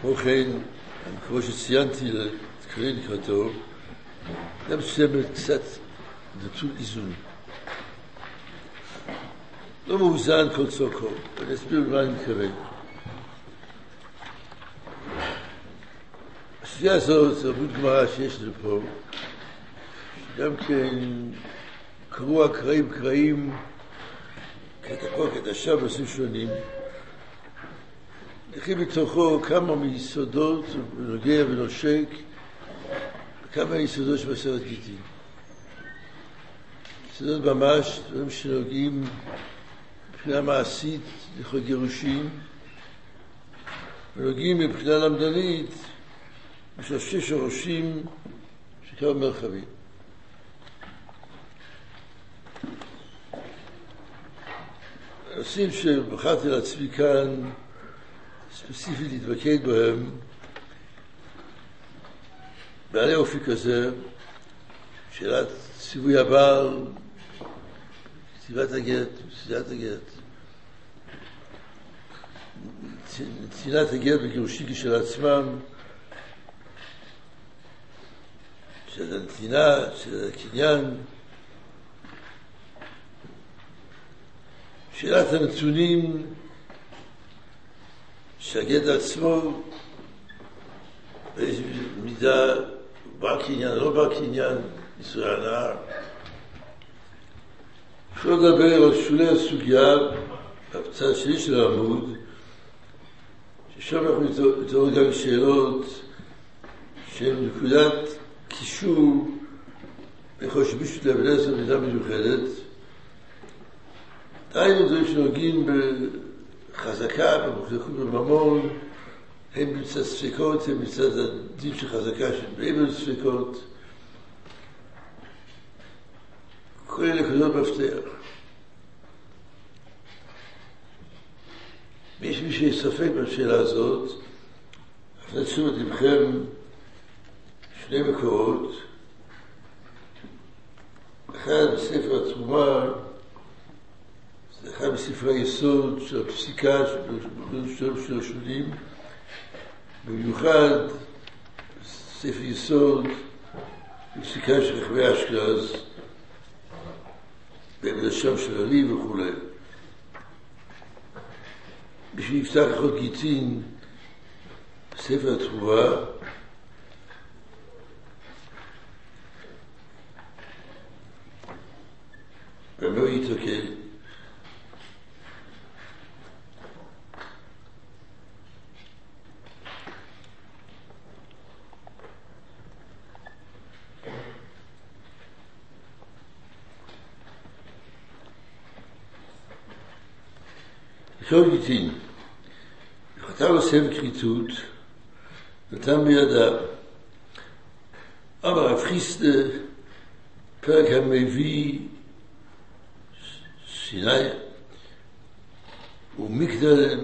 כמו כן, כמו שציינתי לקרוא לקראתו, גם מסוימת קצת נטול איזון. לא מאוזן כל צורכו, ואני אסביר מה אני מתכוון. הסוגיה הזאת, זו עבוד גמרא שיש לנו פה, גם כן קרוע קרעים, כתקוע כתשע בנושאים שונים, נכי בתוכו כמה מיסודות ונוגע ונושק, וכמה מיסודות שבסרט גיטין. יסודות ממש, דברים שנוגעים מבחינה מעשית לכל גירושים, ונוגעים מבחינה למדנית בשלושי שורשים של כמה מרחבים. הנושאים שבחרתי לעצמי כאן ספציפית להתמקד בהם בעלי אופי כזה, שאלת ציווי הבעל, כתיבת הגט, פסידת הגט, נתינת הגט בגירושים כשל עצמם, של הנתינה, של הקניין, שאלת הנתונים שהגט עצמו באיזו מידה בר קניין, לא בר קניין, ישראל הנער. אפשר לדבר על שולי הסוגיה בצד השני של העמוד, ששם אנחנו נתעורר גם שאלות שהן נקודת קישור בכל שמישהו להבנה זו מידה מיוחדת. דיינו דברים שנוגעים בחזקה, במוחזקות בממון, הם מצד ספקות, הם מצד הדין של חזקה שבאבל ספקות. כל אלה נקודות מפתח. מי שיספק בשאלה הזאת, הפנת תשומת לבכם שני מקורות. אחד בספר התרומה, זה אחד בספרי היסוד של הפסיקה של השונים, במיוחד ספר יסוד בפסיקה של חכמי אשכנז, במדרשם של עלי וכו'. בשביל יפתח הלכות גיטין בספר התרומה, ולא יתקל. הלכות גיטין, וכתב לו ספר כריתות, נתן בידיו. אמר רב חיסדא, פרק המביא סיני, ומקדל,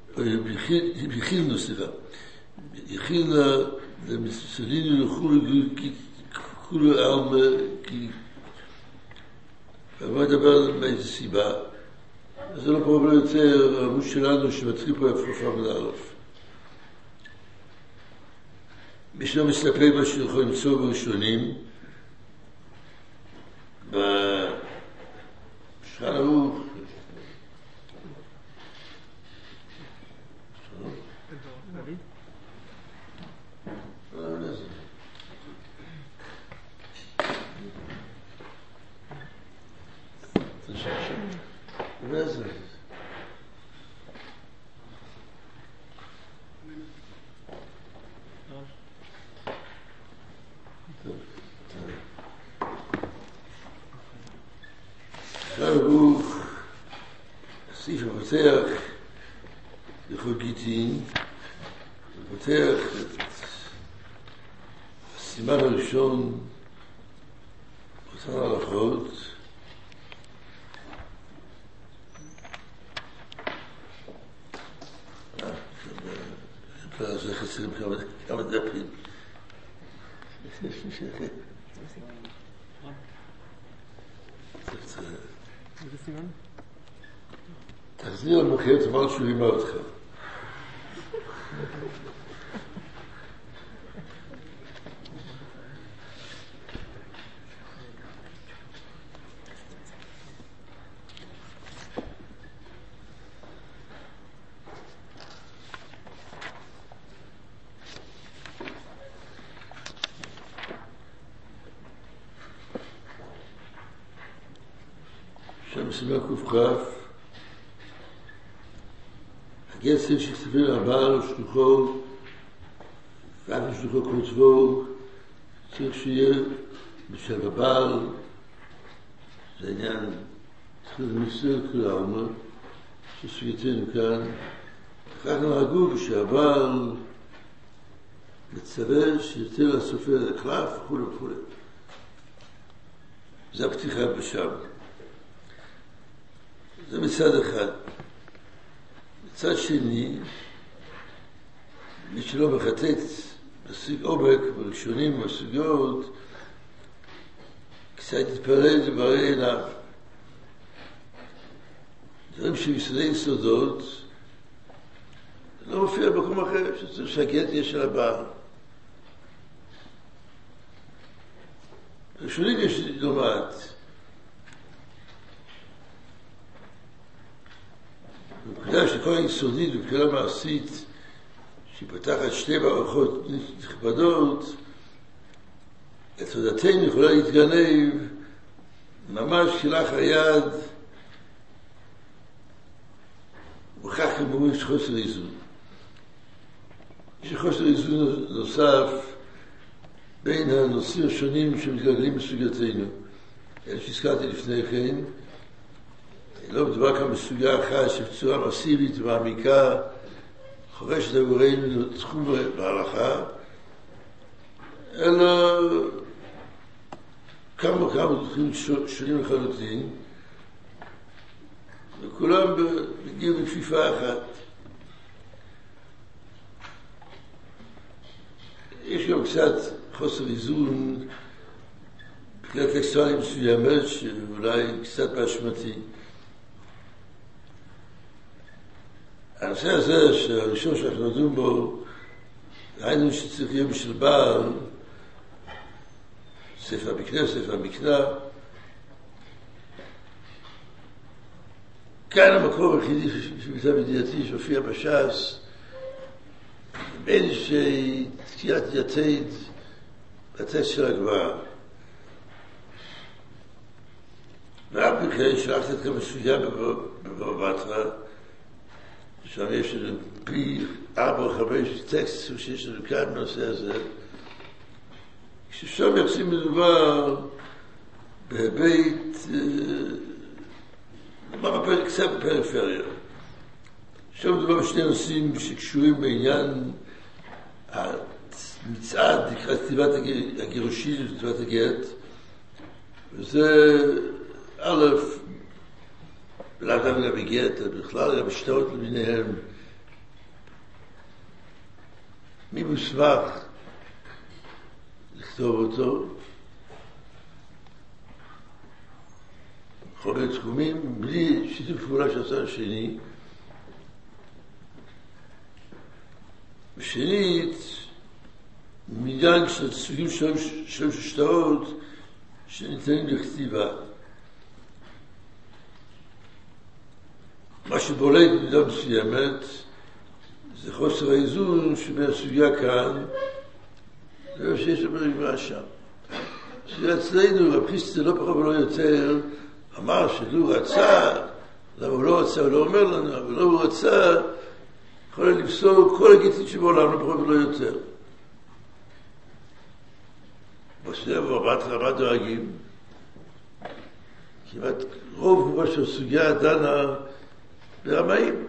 יכילנו למסלינו לכולו אלמה, כי אני לא אדבר באיזו סיבה. זה לא פרובלם יותר העמוד שלנו שמתחיל פה הפרופה מלאלף. מי שלא מסתפק מה שיכול למצוא בראשונים, בשולחן ערוך, סעיף הפותח הלכות גיטין, פותח את הסימן הראשון באותן ההלכות, זה חסרים כמה דפים. איזה סימן? תחזיר למחיר, תאמר שהוא לימה אותך. מסימן קוף. הגצל שכתבים לבעל ושלוחו, ואף ושלוחו כותבו, צריך שיהיה בשל הבעל, זה עניין, צריך לנסר כל העלמה, שסוגייתנו כאן, כך נהגו כשהבעל מצווה שיותר לסופר לקלף וכו' וכו'. זה הפתיחה בשם. זה מצד אחד. מצד שני, מי שלא מחטט בסוג עומק בראשונים ובסוגיות, קצת יתפלל לברי עיניו. דברים שביסודי יסודות, לא מופיע במקום אחר, שצריך שהגט יהיה של הבעל. ראשונים יש לא מעט. מבחינה שכל היסודית ובחינה מעשית שהיא פתחת שתי מערכות נכבדות, את תודתנו יכולה להתגנב ממש כלח היד, וכך כמובן יש חוסר איזון. יש חוסר איזון נוסף בין הנושאים השונים שמתגלגלים בסוגייתנו. אלה שהזכרתי לפני כן, לא מדובר כאן בסוגיה אחת שבצורה מסיבית ומעמיקה חורשת עבורנו תחום בהלכה, אלא כמה תחומים שונים לחלוטין, וכולם הגיעו בכפיפה אחת. יש גם קצת חוסר איזון בכלל טקסטואלית מסוימת שאולי קצת באשמתי. הנושא הזה שהראשון שאנחנו נדון בו, ראינו שצריך להיות בשביל בעל, ספר מקנה, ספר מקנה. כאן המקום היחידי שמיטב ידיעתי שהופיע בש"ס, איזושהי תקיעת יתד בטקסט של הגמרא. ואף מכן שלחתי את כמה סוגיה בבבא בתרא, שם יש לנו פי 4 או 5 טקסט שיש לנו כאן בנושא הזה, כששם יחסים מדובר בהיבט, קצת בפריפריה. שם מדובר בשני נושאים שקשורים בעניין המצעד לקראת כתיבת הגירושין וכתיבת הגט, וזה א', לאו דווקא גם בגט, בכלל גם שטרות למיניהם. מי מוסמך לכתוב אותו? בכל מיני תחומים, בלי שיתוף פעולה של הצד השני. ושנית, מידן של סוגים של שטרות שניתנים לכתיבה. מה שבולט במידה מסוימת זה חוסר האיזון שבין הסוגיה כאן למה שיש בגמרא שם. שאצלנו רב לא פחות ולא יותר אמר שלו רצה, למה הוא לא רצה, הוא לא אומר לנו, אבל לא הוא רצה, יכול לפסוק כל הגיטין שבעולם, לא פחות ולא יותר. בסדר, בבא דואגים, כמעט רוב מה שהסוגיה דנה ברמאים.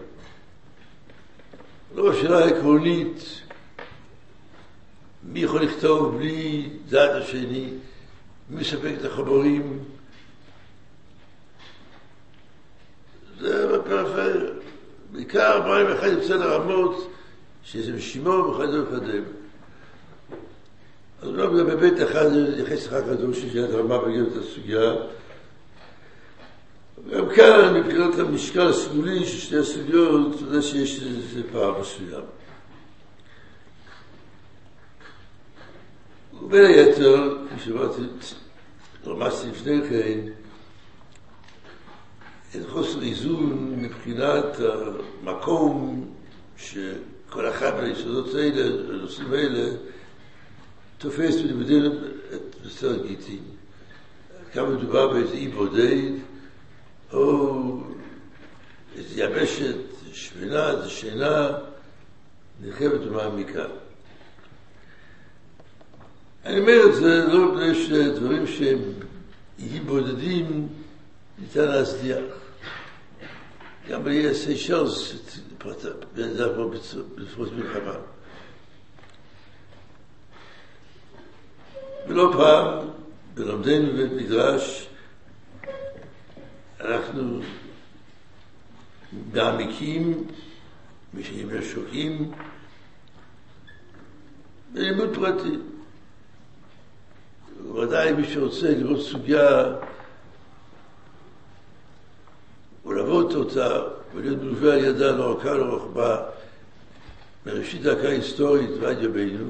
לא בשאלה העקרונית, מי יכול לכתוב בלי דעת השני, מי מספק את החומרים. זה בפריפריה. בעיקר מים אחד יוצא לרמות, שזה משימור ואחד זה מקדם. אז לא בבית אחד יחס לך קדוש שתהיה את הרמה בגלל את הסוגיה. גם כאן, מבחינת המשקל הסגולי של שתי הסוגיות, אתה יודע שיש איזה פער מסוים. ובין היתר, כפי שאמרתי, רמזתי לפני כן, את חוסר איזון מבחינת המקום שכל אחד מהיסודות האלה, הנושאים האלה, תופס ולימודים את נושא הגיטין. כאן מדובר באיזה אי בודד, או איזו יבשת שמנה, זו שינה נרחבת ומעמיקה. אני אומר את זה לא בגלל שדברים שהם יהיו בודדים ניתן להצליח. גם באיי סיישלס זה פה בפרוץ מלחמה. ולא פעם בלומדנו בבית מדרש אנחנו מעמיקים, משוקעים בלימוד פרטי. ודאי מי שרוצה לראות סוגיה ולעבוד אותה ולהיות מלווה על ידה לאורכה לרוחבה מראשית דרכה היסטורית ועד ימינו,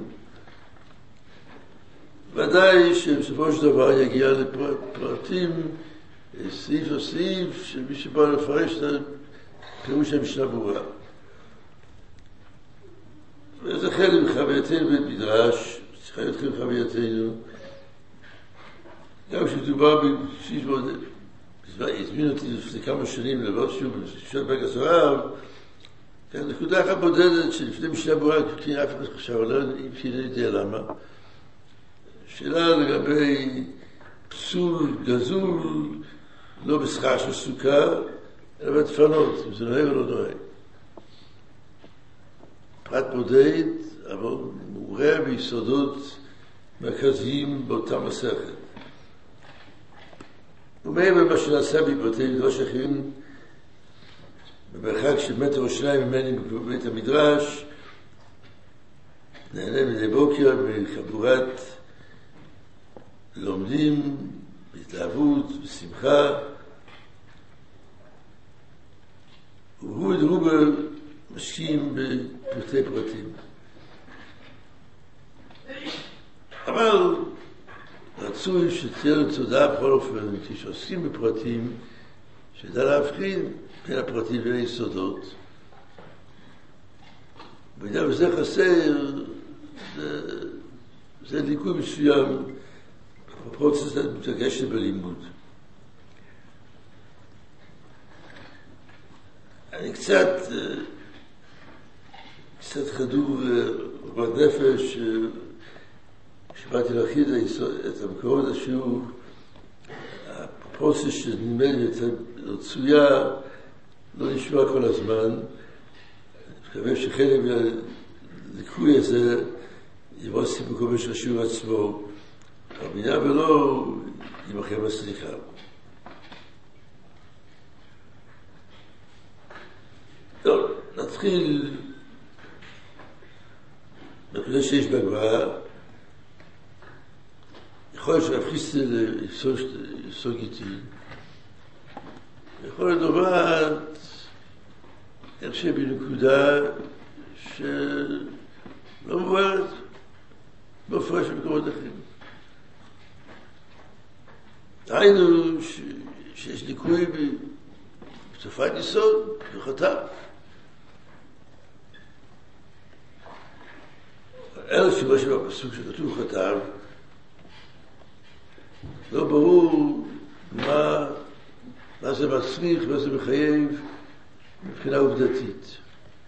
ודאי שבסופו של דבר יגיע לפרטים סעיף או סעיף שמי שבא לפרש את פירוש המשנה ברורה. וזה חלק מחווייתנו בבית מדרש, צריכה להיות חלק מחווייתנו. גם כשדובר בשיש מאוד, הזמין אותי לפני כמה שנים לבוא שוב בשביל בנק הזוהר, נקודה אחת בודדת שלפני משנה ברורה, כי אף אחד חשב עליה, אם כי לא יודע למה. שאלה לגבי פסול, גזול, לא בשכר של סוכה, אלא בתפנות, אם זה נוהג או לא נוהג. פרט בודד, אבל מעורה ביסודות מרכזיים באותה מסכת. ומעבר למה שנעשה בבתי מדרש אחרים, במרחק של מטר או שניים ממני בבית המדרש, נהנה מדי בוקר בחבורת לומדים, בהתלהבות, בשמחה, והוא ודרובר משקיעים בפרטי פרטים. אבל רצוי שתהיה לו תודעה בכל אופן, כשעוסקים בפרטים, שידע להבחין בין הפרטים ובין היסודות. במידה וזה חסר, זה ליקוי מסוים בפרוצס המתרגשת בלימוד. אני קצת חדור בנפש, כשבאתי להכיר את המקורות השיעור, הפרוצס שנדמה לי רצויה לא נשמע כל הזמן. אני מקווה שחלק מהליקוי הזה יבוא סיפוקו של השיעור עצמו, אבל מידה ולא ימחם הסליחה. טוב, נתחיל בנקודה שיש בגמרא. יכול להיות שרב חיסטל יפסוק איתי. יכול להיות נובעת איך שבנקודה שלא מובנת בהפרש במקומות אחרים. היינו שיש ליקוי בתופעת יסוד, בחטא. אלא שמה שבפסוק שכתוב חטא, לא ברור מה זה מצריך, מה זה מחייב מבחינה עובדתית.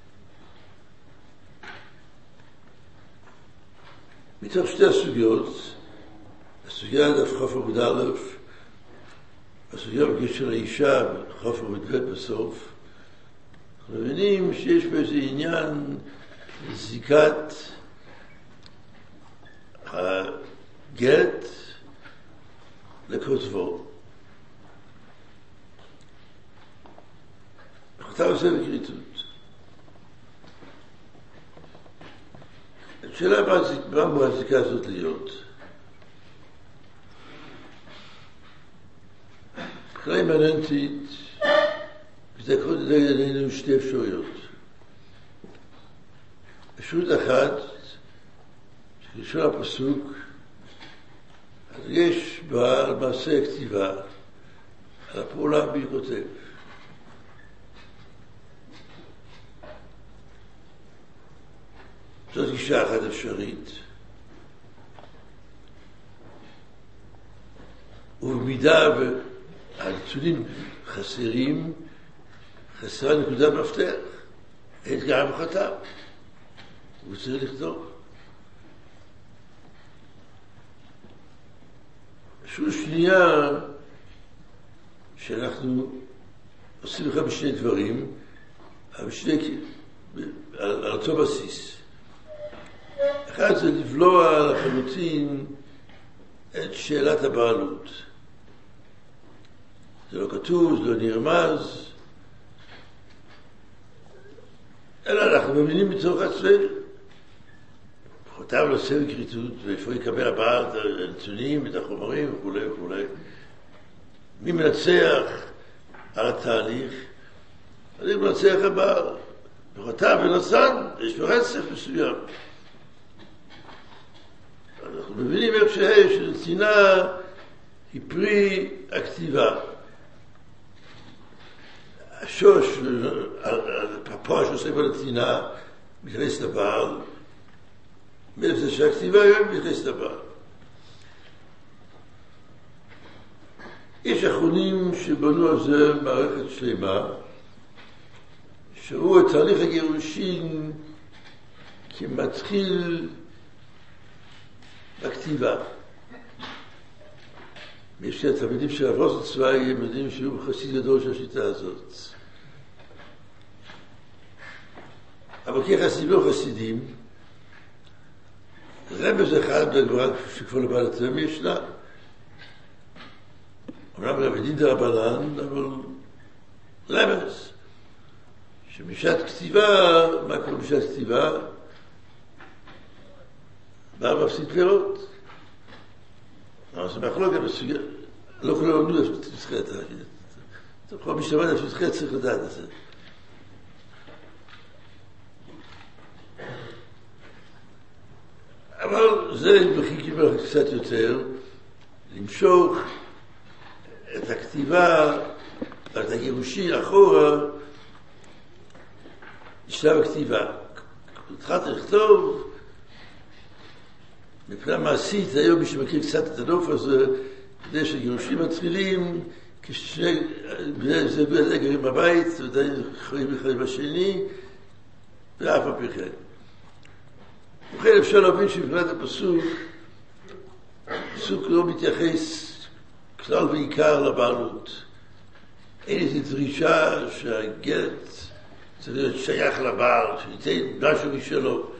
מתוך שתי הסוגיות, הסוגיה דף חוף עמוד א', הסוגיה בקשר לאישה, חוף עמוד ב' בסוף, אנחנו מבינים שיש באיזה עניין זיקת הגט לכותבו. אתה עושה בקריטות. השאלה מה אמורה הזיקה הזאת להיות? מבחינה אימננטית, מזדקות לידי עינינו שתי אפשרויות. אפשרות אחת, שלשון הפסוק, אז יש בה מעשה הכתיבה, על הפעולה בי כותב. זאת גישה אחת אפשרית. ובמידה והנתונים חסרה נקודת מפתח. אין גם חתם. הוא צריך לכתוב. שוב שנייה שאנחנו עושים לך בשני דברים, על אותו בסיס. אחד זה לבלוע לחלוטין את שאלת הבעלות. זה לא כתוב, זה לא נרמז, אלא אנחנו מבינים בתוך עצמנו. חותם לעושה בקריטות, ואיפה יקבל הבעל את הנתונים, את החומרים וכו' וכו'. מי מנצח על התהליך? אני מנצח הבעל. וחותם ונצן, יש לו רצף מסוים. אנחנו מבינים איך שנתינה היא פרי הכתיבה. השוש, הפועל שעושה בנתינה, מתכנס לבעל, מאיפה שהכתיבה היום מתכנס לבעל. יש אחרונים שבנו על זה מערכת שלמה, שהוא את תהליך הגירושין כמתחיל בכתיבה. יש כאן תלמידים של הרב רוזנצוויג, הם יודעים שהוא חסיד גדול של השיטה הזאת. אבל כחסידים לא חסידים, רמז אחד בגמרא שכבר לבעל התרם ישנה. אומנם רבי דין דרבנן, אבל רמז. שבשעת כתיבה, מה קורה בשעת כתיבה? בא מפסיד פירות. אבל זה מחלוקת בסוגיה. לא כולם עמדו איפה תפסחת. אתה יכול משתמד איפה תפסחת, צריך לדעת את זה. אבל זה מחיקים לך קצת יותר, למשוך את הכתיבה, את הגירושין אחורה, לשלב הכתיבה. התחלת לכתוב, מבחינה מעשית, היום מי שמכיר קצת את הנוף הזה, כדי שגירושים מתחילים, כששני בני זוג גרים בבית, ועדיין חיים אחד בשני, ואף על פי כן. ובכן אפשר להבין שמבחינת הפסוק, הפסוק לא מתייחס כלל ועיקר לבעלות. אין איזו דרישה שהגט צריך להיות שייך לבעל, שייתן משהו משלו.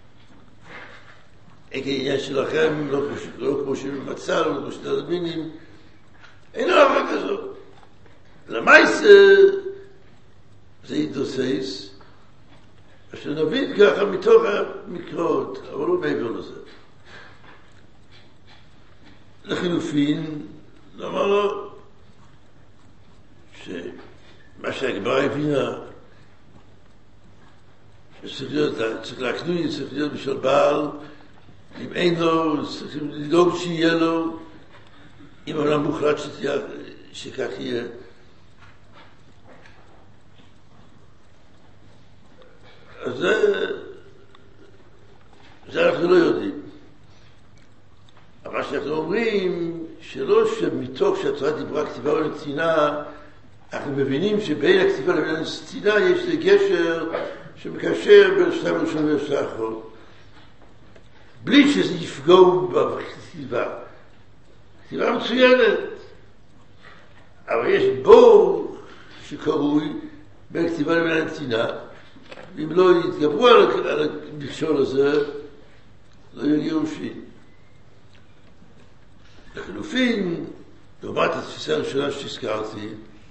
אין כעניין שלכם, לא כמו שבמצל, לא כמו שתלמינים. אין דבר כזאת. למעשה זה יתוסס, אשר נבין ככה מתוך המקראות, אבל לא מעבר לזה. לחילופין, נאמר לו, שמה שהגמרא הבינה, צריך להקנוי, צריך להיות בשביל בעל, אם אין לו, צריך לדאוג שיהיה לו, אם העולם מוחלט שכך יהיה. אז זה אנחנו לא יודעים. אבל מה שאנחנו אומרים, שלא שמתוך שהתורה דיברה כתיבה ונתינה, אנחנו מבינים שבין הכתיבה לבין הנתינה יש גשר שמקשר בין השלב הראשון ולשלב האחרון. בלי שזה יפגעו בכתיבה. כתיבה מצוינת. אבל יש בור שקרוי בין כתיבה לבין הנתינה, ואם לא יתגברו על המכשול הזה, לא יהיו גירושים. לחילופין, לעומת התפיסה הראשונה שהזכרתי,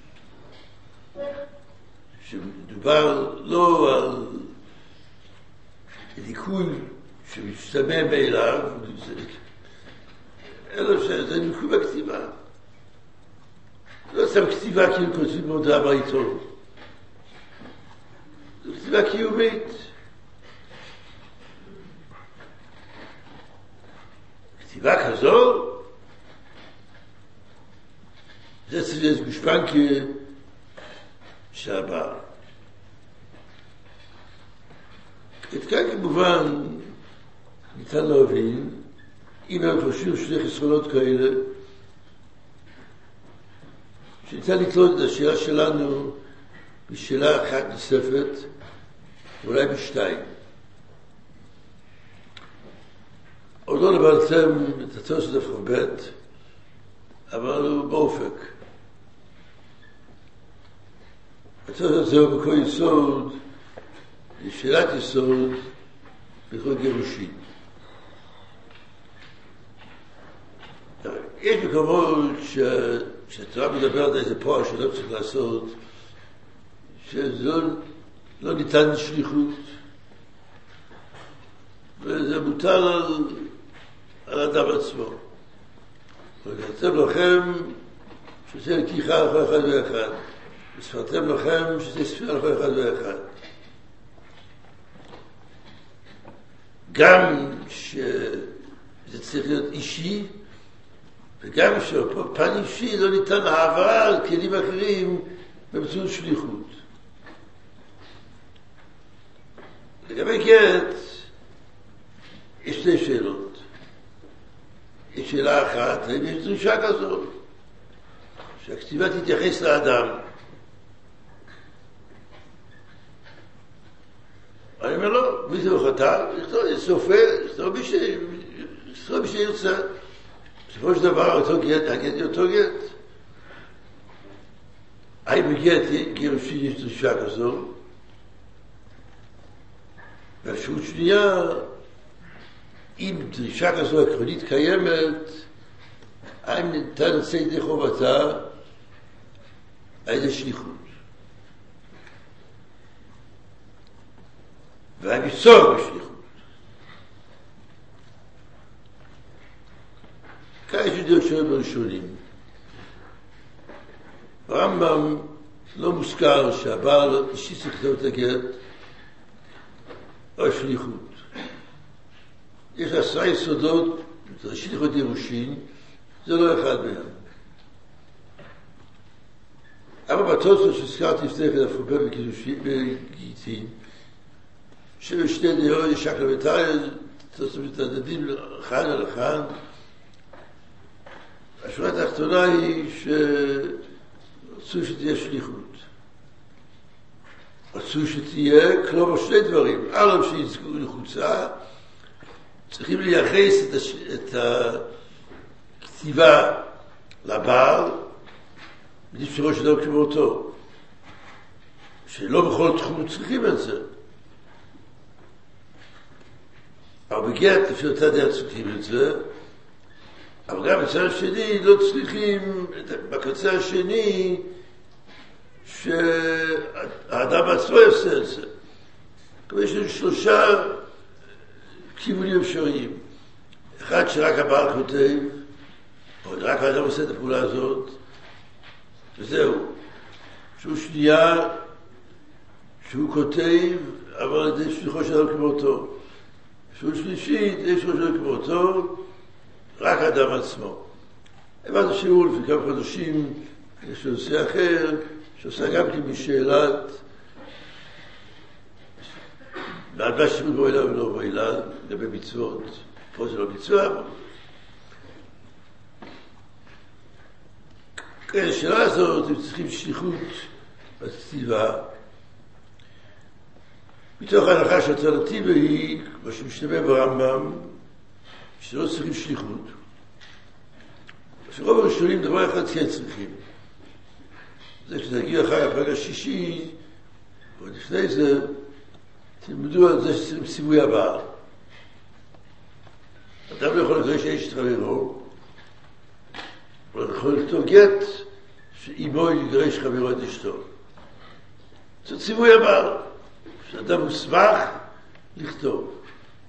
שמדובר לא על ליקוי שמשתמע מאליו, אלא שזה ליקוי בכתיבה. לא סתם כתיבה כאילו כותבים מודעה בעיתון. זו כתיבה קיומית. כתיבה כזו, זה צריך להיות גושפנקה שהבא. את כאן כמובן ניתן להבין, אם הם חושבים שני חסרונות כאלה, שניתן לקלוט את השאלה שלנו בשאלה אחת נוספת, אולי בשתיים. עוד לא נבלתם את התור של דף ח"ב, אבל הוא באופק. התור הזה הוא בכל יסוד, שאלת יסוד בכל גירושין. יש מקומות שהתורה מדברת על איזה פועל שלא צריך לעשות, שזה לא ניתן שליחות, וזה מוטל על האדם עצמו. וכתב לכם שזה לקיחה לכל אחד ואחד, וספרתם לכם שזה ספירה לכל אחד ואחד. גם שזה צריך להיות אישי, וגם שפן אישי לא ניתן העברה על כלים אחרים באמצעות שליחות. לגבי גט, יש שתי שאלות. יש שאלה אחת, האם יש דרישה כזאת, שהכתיבה תתייחס לאדם. אני אומר לו, מי זה חתם? לכתוב, יש סופר, לכתוב מי שירצה. בסופו של דבר, אותו גט, הגט היא אותו גט. האם בגט גירושין יש דרישה כזאת? והאפשרות שנייה, אם דרישה כזו עקרונית קיימת, האם ניתן לצאת ידי חובתה על ידי שליחות? והאם יש צורך בשליחות? כאן יש דעות שונות בראשונים. הרמב"ם לא מוזכר שהבעל אישי צריך לכתוב את הגט או שליחות. יש 10 יסודות, שליחות גירושין, זה לא אחד מהם. אבל בתוספות שהזכרתי לפני כן הפרופר בגיטין, שבשתי דעות יש הקלמנטריה, תוספות מתעדדים לכאן ולכאן. השורה התחתונה היא שרצו שתהיה שליחות. רצו שתהיה, כלומר שני דברים. א' שיזכו לחוצה, צריכים לייחס את הכתיבה לבעל, בנפשרו של דבר כמותו. שלא בכל תחום צריכים את זה. אבל בגט, לפי אותה דעה צריכים את זה, אבל גם בצד השני לא צריכים, בקצה השני, שהאדם עצמו יעשה את זה. כלומר, יש לנו 3 כיוונים אפשריים. אחד שרק הבעל כותב, או רק האדם עושה את הפעולה הזאת, וזהו. שהוא שנייה, שהוא כותב, אבל על ידי שליחו של אדם כמותו. שהוא שלישית, יש שליחו של אדם כמותו, רק האדם עצמו. הבנו שיעור לפני כמה חודשים, יש נושא אחר, שעושה גם כן משאלת, ועד מה שירות בעילה ולא בעילה, לגבי מצוות. פה זה לא מצווה. כן, השאלה הזאת, הם צריכים שליחות בכתיבה. מתוך ההנחה שהאלטרנטיבה היא, כמו שמשתמע ברמב"ם, שלא צריכים שליחות. שרוב הראשונים דבר אחד כן צריכים. זה כשנגיע אחר הפרק השישי, ועוד לפני זה, תלמדו על זה שצריכים ציווי הבעל. אדם לא יכול לקרוא שיש את חברו, אבל יכול לכתוב גט שאימו יגרש חברו את אשתו. זה ציווי הבעל, שאדם מוסמך לכתוב.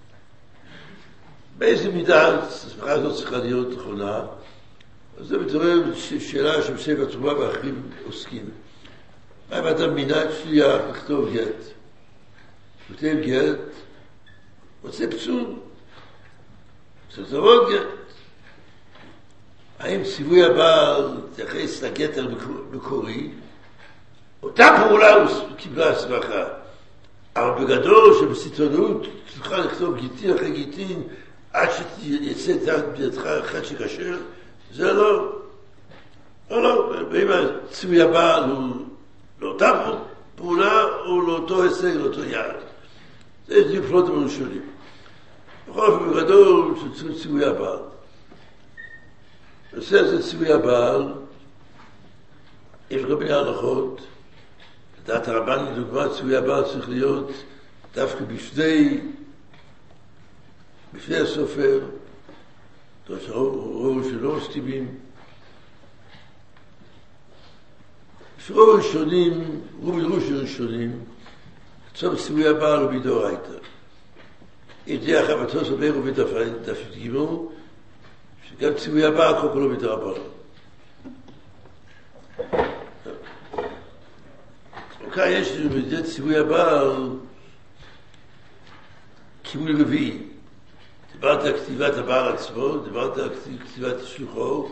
באיזה מידה הסמכה הזאת צריכה להיות נכונה? אז זה מתעורר שאלה שבספר התרומה ואחרים עוסקים. מה אם אדם מינה את שליח לכתוב גט? כותב גט, רוצה פסול. צריך לראות גט. האם ציווי הבעל תייחס לגט המקורי? אותה פעולה הוא קיבלה הסמכה. אבל בגדול שבסיטונות צריכה לכתוב גיטין אחרי גיטין עד שתייצא תחת בידך אחד שקשר, זה לא. או לא, ואם הציווי הבעל הוא לאותה פעולה או לאותו הישג, לאותו יעד. זה יש דיופלות הראשונים. בכל אופן בגדול של ציווי הבעל. נושא הזה ציווי הבעל, יש כל מיני הלכות. לדעת הרבן לדוגמה, ציווי הבעל צריך להיות דווקא בפני הסופר, רוב שלא מסתימים. רוב ראשונים, רוב ראשונים, צום ציווי הבעל הוא מדאורייתא. ידיע חבטוס אומר ובדף גימו, שגם ציווי הבעל כל כולו מדרבנן. וכאן יש לנו בזה ציווי הבעל כיוון רביעי. דיברת על כתיבת הבעל עצמו, דיברת על כתיבת שלוחו,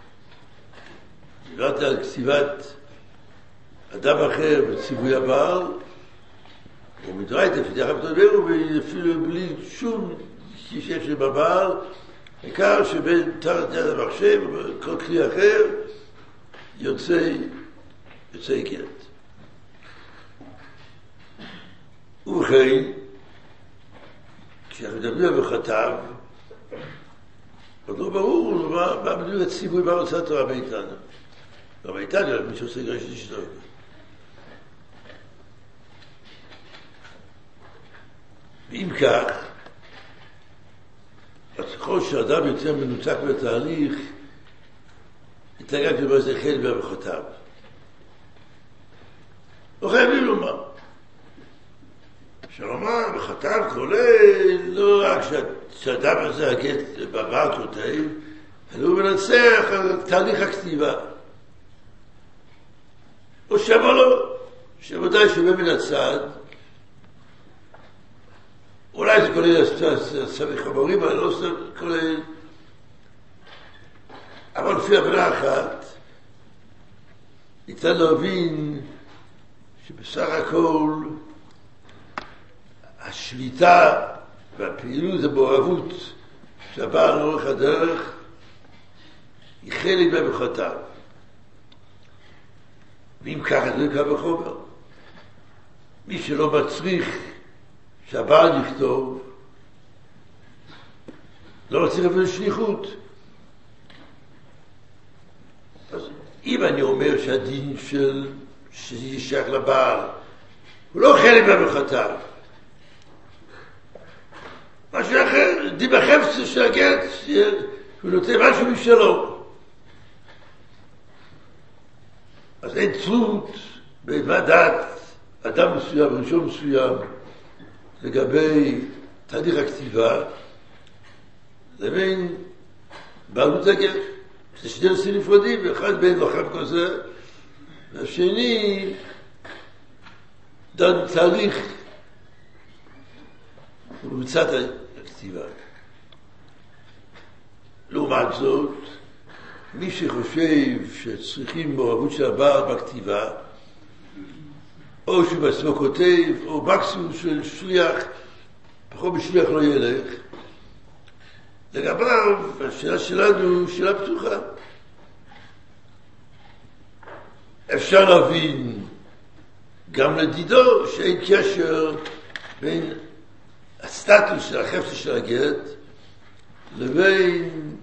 דיברת על כתיבת אדם אחר בציווי הבעל, ומדרייתא ידיע חבטוס אומר, ואפילו בלי שום שיש בבעל, העיקר שבין תחת יד המחשב וכל כלי אחר יוצא גט. ובכן, כשאנחנו מדברים בחטב, עוד לא ברור מה בדיוק הציווי מה רוצה התורה מאיתנו. לא מאיתנו, מי שעושה גרש לשתוק. ואם כך, אז ככל שאדם יותר מנוצק בתהליך, יתגע כבר זה חלק בחטב. לא חייבים לומר. שלומר, בחטב כולל לא רק שהאדם הזה הגט בבעל כותב, אלא הוא מנצח על תהליך הכתיבה. או שמה לו, שוודאי שומע מן הצד, אולי זה כולל סביב חמורים, אבל לא כולל. אבל לפי הבנה אחת, ניתן להבין שבסך הכל השליטה והפעילות המעורבות שהבעל לאורך הדרך היא חלק מהבחטב. ואם ככה זה קל וחומר. מי שלא מצריך שהבעל יכתוב, לא מצריך אפילו שליחות. אז אם אני אומר שהדין שזה ישייך לבעל הוא לא חלק מהבחטב, משהו אחר, דין החפץ של הגט, הוא נותן משהו משלו. אז אין תלות בוועדת אדם מסוים, ראשון מסוים, לגבי תהליך הכתיבה, לבין בעלות הגט. זה שני נושאים נפרדים, ואחד בין לוחם כזה, והשני דן תהליך ובמצאת הכתיבה. לעומת זאת, מי שחושב שצריכים מעורבות של הבעל בכתיבה, או שהוא בעצמו כותב, או מקסימום של שליח, פחות בשליח לא ילך, לגביו, השאלה שלנו שאלה פתוחה. אפשר להבין גם לדידו שאין קשר בין הסטטוס של החפץ של הגט לבין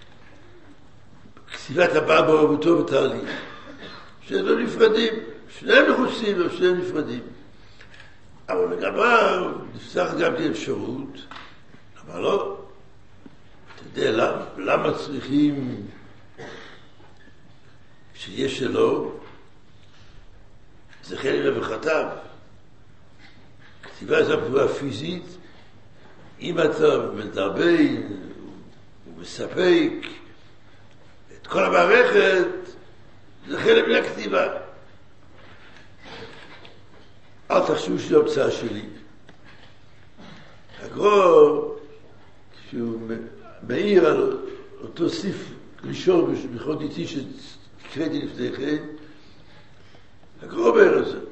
כתיבת הבעל מעורבותו בתהליך. שהם לא נפרדים, שניהם נחוצים ושניהם נפרדים. אבל לגביו נפתח גם את האפשרות, אבל לא, אתה יודע למה צריכים שיש שלו, זה חלק מבחטב. כתיבה זו פעולה פיזית, אם אתה מדרבן ומספק את כל המערכת, זה חלק מן הכתיבה. אל תחשבו שזו המצאה שלי. הגרור, כשהוא מעיר על אותו סעיף ראשון בכל איתי שקראתי לפני כן, הגרור אומר את זה.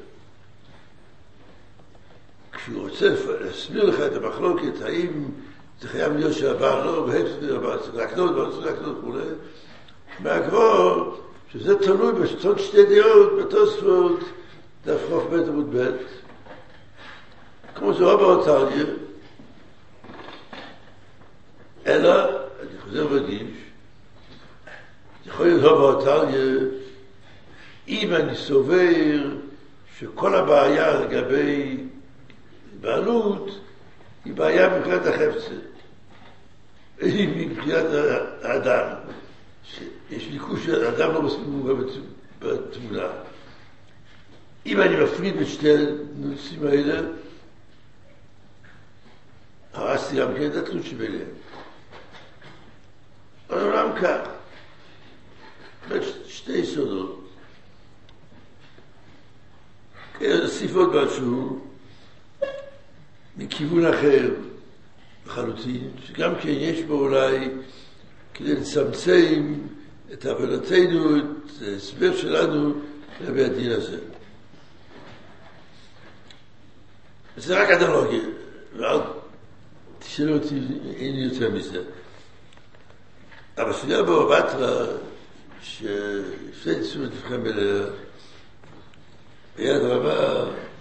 כשהוא רוצה להסביר לך את המחלוקת, האם זה חייב להיות שהבעל לא, והפסק הבעל צריך להקנות, והוא צריך להקנות כולי, מהגרור שזה תלוי בשתות שתי דעות בתוספות דף חוף בית עמוד בית, כמו זה רב האותריה, אלא, אני חוזר ודגיש, יכול להיות רב האותריה, אם אני סובר שכל הבעיה לגבי בעלות היא בעיה מבחינת החפצה, היא מבחינת האדם, שיש ליכוש שהאדם לא מספיק מובא בתמונה. אם אני מפריד את שתי הנושאים האלה, הרסתי גם כן את התלות שביניהם. העולם כך, שתי יסודות. נוסיף עוד משהו מכיוון אחר לחלוטין, שגם כן יש בו אולי כדי לצמצם את הבנתנו, את ההסבר שלנו לגבי הדין הזה. זה רק אנלוגיה, ואל תשאלו אותי, אין לי יותר מזה. אבל שנייה בבטרה, שהפסד תשומת לבכם אליה, ביד רבה,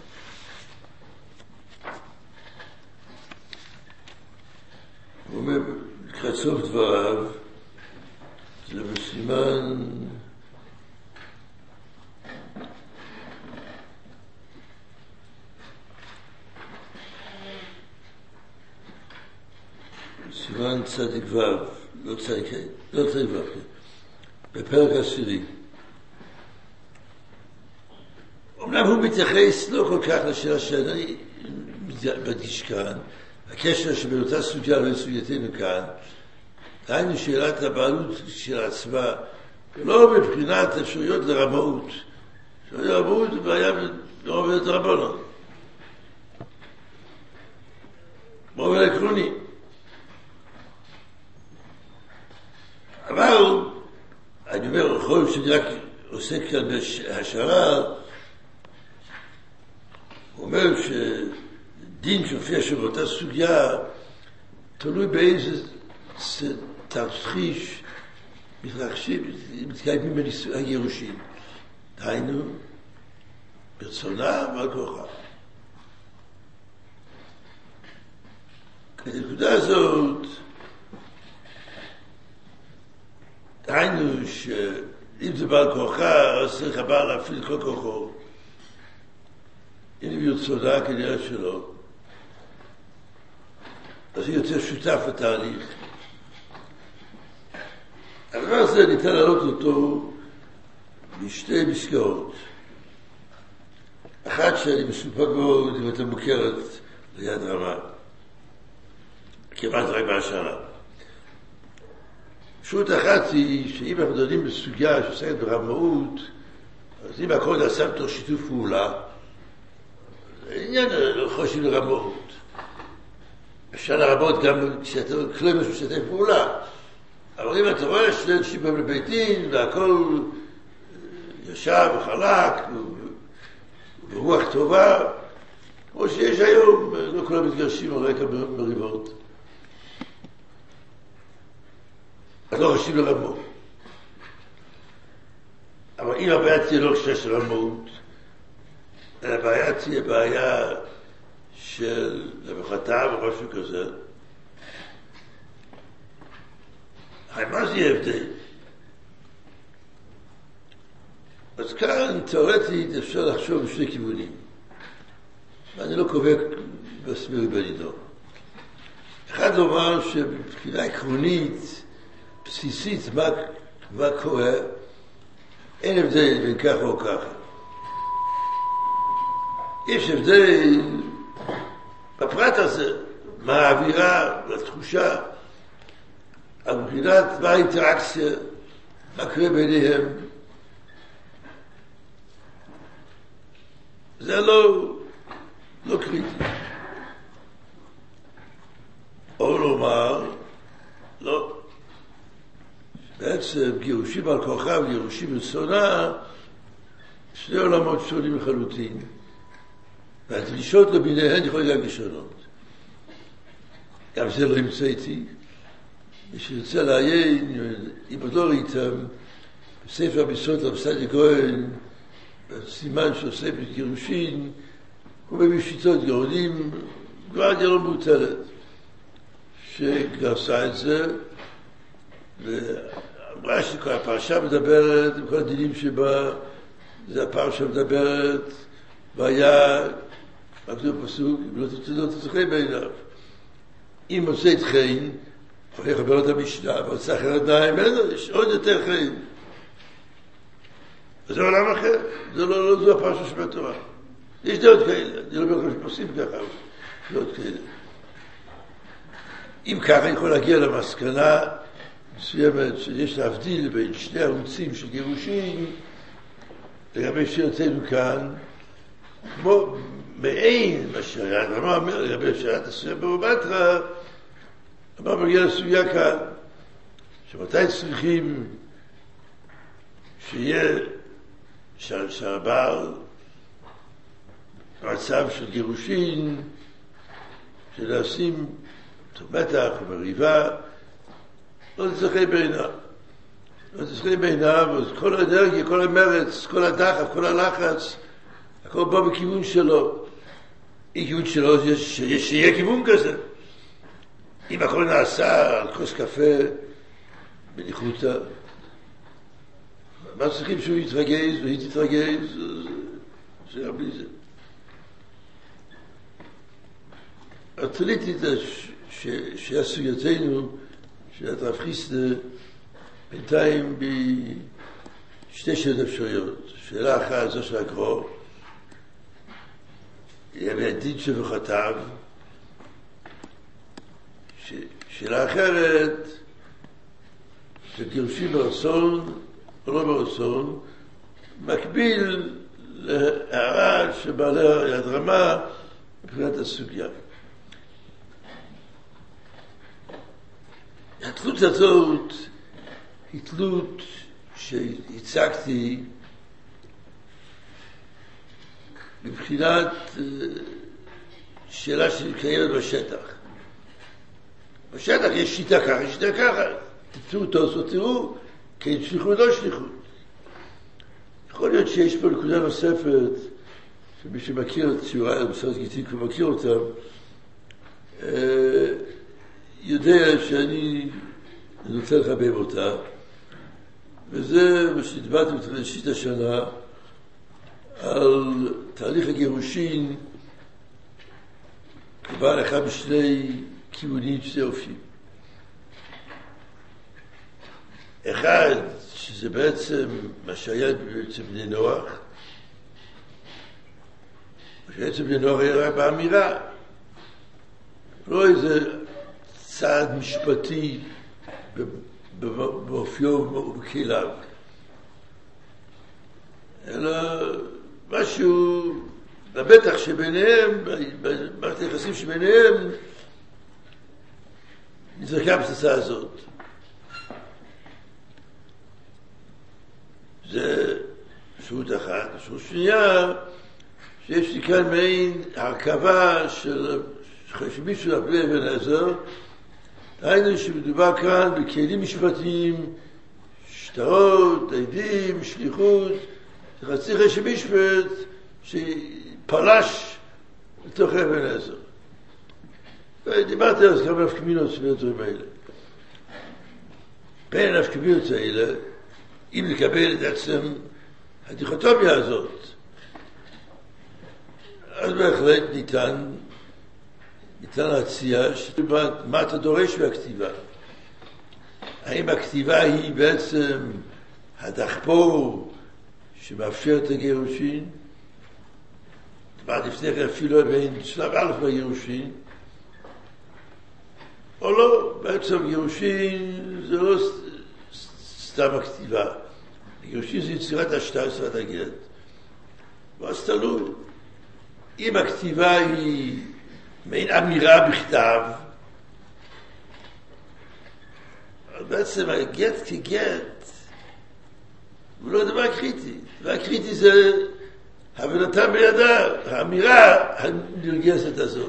הוא אומר, לקראת סוף דבריו, זה בסימן צדיק ו', לא צדיק ו', בפרק עשירי. אמנם הוא מתייחס לא כל כך לשאלה שאני מדגיש כאן, הקשר שבין אותה סוגיה לסוגייתנו כאן, היינו שאלת הבעלות של עצמה, לא מבחינת אפשרויות לרמאות. אפשרויות לרמאות זה בעיה לא עובדת רבנו. באופן עקרוני. אבל, אני אומר, יכול להיות שאני רק עוסק כאן בהשערה, הוא אומר שדין שמופיע שבאותה סוגיה תלוי באיזה תרחיש מתקיימים בנישואי הגירושין. דהיינו, ברצונה ועל כוחה. כנקודה הזאת, דהיינו שאם זה בעל כוחה, אז צריך הבעל להפעיל כל כוחו. אם ברצונה, כנראה שלא. אז היא יוצא שותף לתהליך. הדבר הזה ניתן להעלות אותו בשתי מסגרות. אחת שאני מסופק מאוד אם אתה מוכרת ליד רמה. כמעט רק בהשערה. פשוט אחת היא שאם אנחנו דנים בסוגיה שעוסקת ברמאות, אז אם הכל נעשה בתוך שיתוף פעולה, עניין לא חושבים לרמאות. אפשר לרמות גם כשאתה כלום משתף פעולה. אבל אם אתה רואה שני אנשים באים לבית דין והכל ישב וחלק ברוח טובה, כמו שיש היום, לא כולם מתגרשים על רקע מריבות. אז לא חושבים לרמות. אבל אם הבעיה תהיה לא קשה של רמות, הבעיה תהיה בעיה של למחתה או משהו כזה, מה זה יהיה הבדל? אז כאן, תיאורטית, אפשר לחשוב בשני כיוונים. אני לא קובע בסמיר בנידו. אחד לומר שבבחינה עקרונית, בסיסית, מה קורה, אין הבדל בין ככה או ככה. יש הבדל בפרט הזה, מה האווירה, התחושה, מבחינת מה האינטראקציה, מה קורה ביניהם. זה לא קריטי. או לומר, לא. בעצם גירושים על כוחה וגירושים ברצונה, שני עולמות שונים לחלוטין. והדרישות לביניהן יכולים גם שונות. גם זה לא המצאתי. מי שרצה לעיין, אם עוד לא ראיתם, בספר המצוות רב כהן, בסימן שעושה בגירושין, הוא מביא שיטות גאונים, גוארדיה לא מוטלת, שגרסה את זה, ואמרה שכל הפרשה מדברת, עם כל הדינים שבה, זה הפרשה מדברת, והיה, רק זה פסוק, אם לא תצחי בעיניו. אם עושה את חיים, הוא יחבר את המשנה, ועושה אחרת נעים, יש עוד יותר חיים. זה עולם אחר, זה לא זו הפרשה שבתורה. יש דעות כאלה, אני לא אומר לכם שפוסים ככה, דעות כאלה. אם ככה יכול להגיע למסקנה מסוימת שיש להבדיל בין שני ערוצים של גירושים, לגבי שירתנו כאן, כמו מעין מה שהרמב"ם אומר לגבי שירת הסוגיה ברובטרה, הרמב"ם מגיע לסוגיה כאן, שמתי צריכים שיהיה שהבעל מצב של גירושין, של לשים מתח ומריבה, לא תצחי בעיניו. לא תצחי בעיניו, אז כל האנרגיה, כל המרץ, כל הדחף, כל הלחץ, הכל בא בכיוון שלו. אם כיוון שלו, שיהיה כיוון כזה. אם הכל נעשה על כוס קפה, בניחותא, מה צריכים שהוא יתרגז והיא תתרגז? זה בלי זה. התליתי את זה שהסוגייתנו, שאת רב חיסדה, בינתיים בשתי שאלות אפשריות. שאלה אחת זו של הקרוא, יהיה מהדין שבחתיו. שאלה אחרת, שגירושים ברצון או לא ברצון, מקביל להערה שבעלי יד רמה מבחינת הסוגיה. התלות הזאת היא תלות שהצגתי מבחינת שאלה שקיימת בשטח. בשטח יש שיטה ככה, יש שיטה ככה. תמצאו תעשו, תראו, כן שליחות לא שליחות. יכול להיות שיש פה נקודה נוספת, שמי שמכיר את שיעורי המסורת גיטים כבר מכיר אותם, יודע שאני רוצה לחבב אותה, וזה מה שהדברתי בתחילת השנה על תהליך הגירושין כבעל אחד בשני כיוונים שני אופיים. אחד, שזה בעצם מה שהיה בעצם בני נוח, מה שהיה בעצם בני נוח היה רק באמירה, לא איזה צעד משפטי באופיו ובכליו, אלא משהו בבטח שביניהם, במערכת היחסים שביניהם, נזרקה הפצצה הזאת. זה אפשרות אחת. אפשרות שנייה, שיש לי כאן מעין הרכבה של מישהו להפליא אבן עזר, היינו שמדובר כאן בכלים משפטיים, שטרות, עדים, שליחות, חצי חשב משפט שפלש לתוך אבן עזר. ודיברתי אז כמה נפקמינות של הדברים האלה. בין הנפקמינות האלה, אם לקבל את עצם הדיכוטומיה הזאת, אז בהחלט ניתן להציע מה אתה דורש מהכתיבה. האם הכתיבה היא בעצם הדחפור שמאפשר את הגירושין? לפני כן אפילו בין שלב א' בגירושין, או לא, בעצם גירושין זה לא סתם הכתיבה. הגירושין זה יצירת השטר, יצירת הגט. ואז תלוי. אם הכתיבה היא מעין אמירה בכתב, אז בעצם הגט כגט הוא לא דבר קריטי. דבר קריטי זה הבנתה בידה, האמירה הנרגסת הזאת.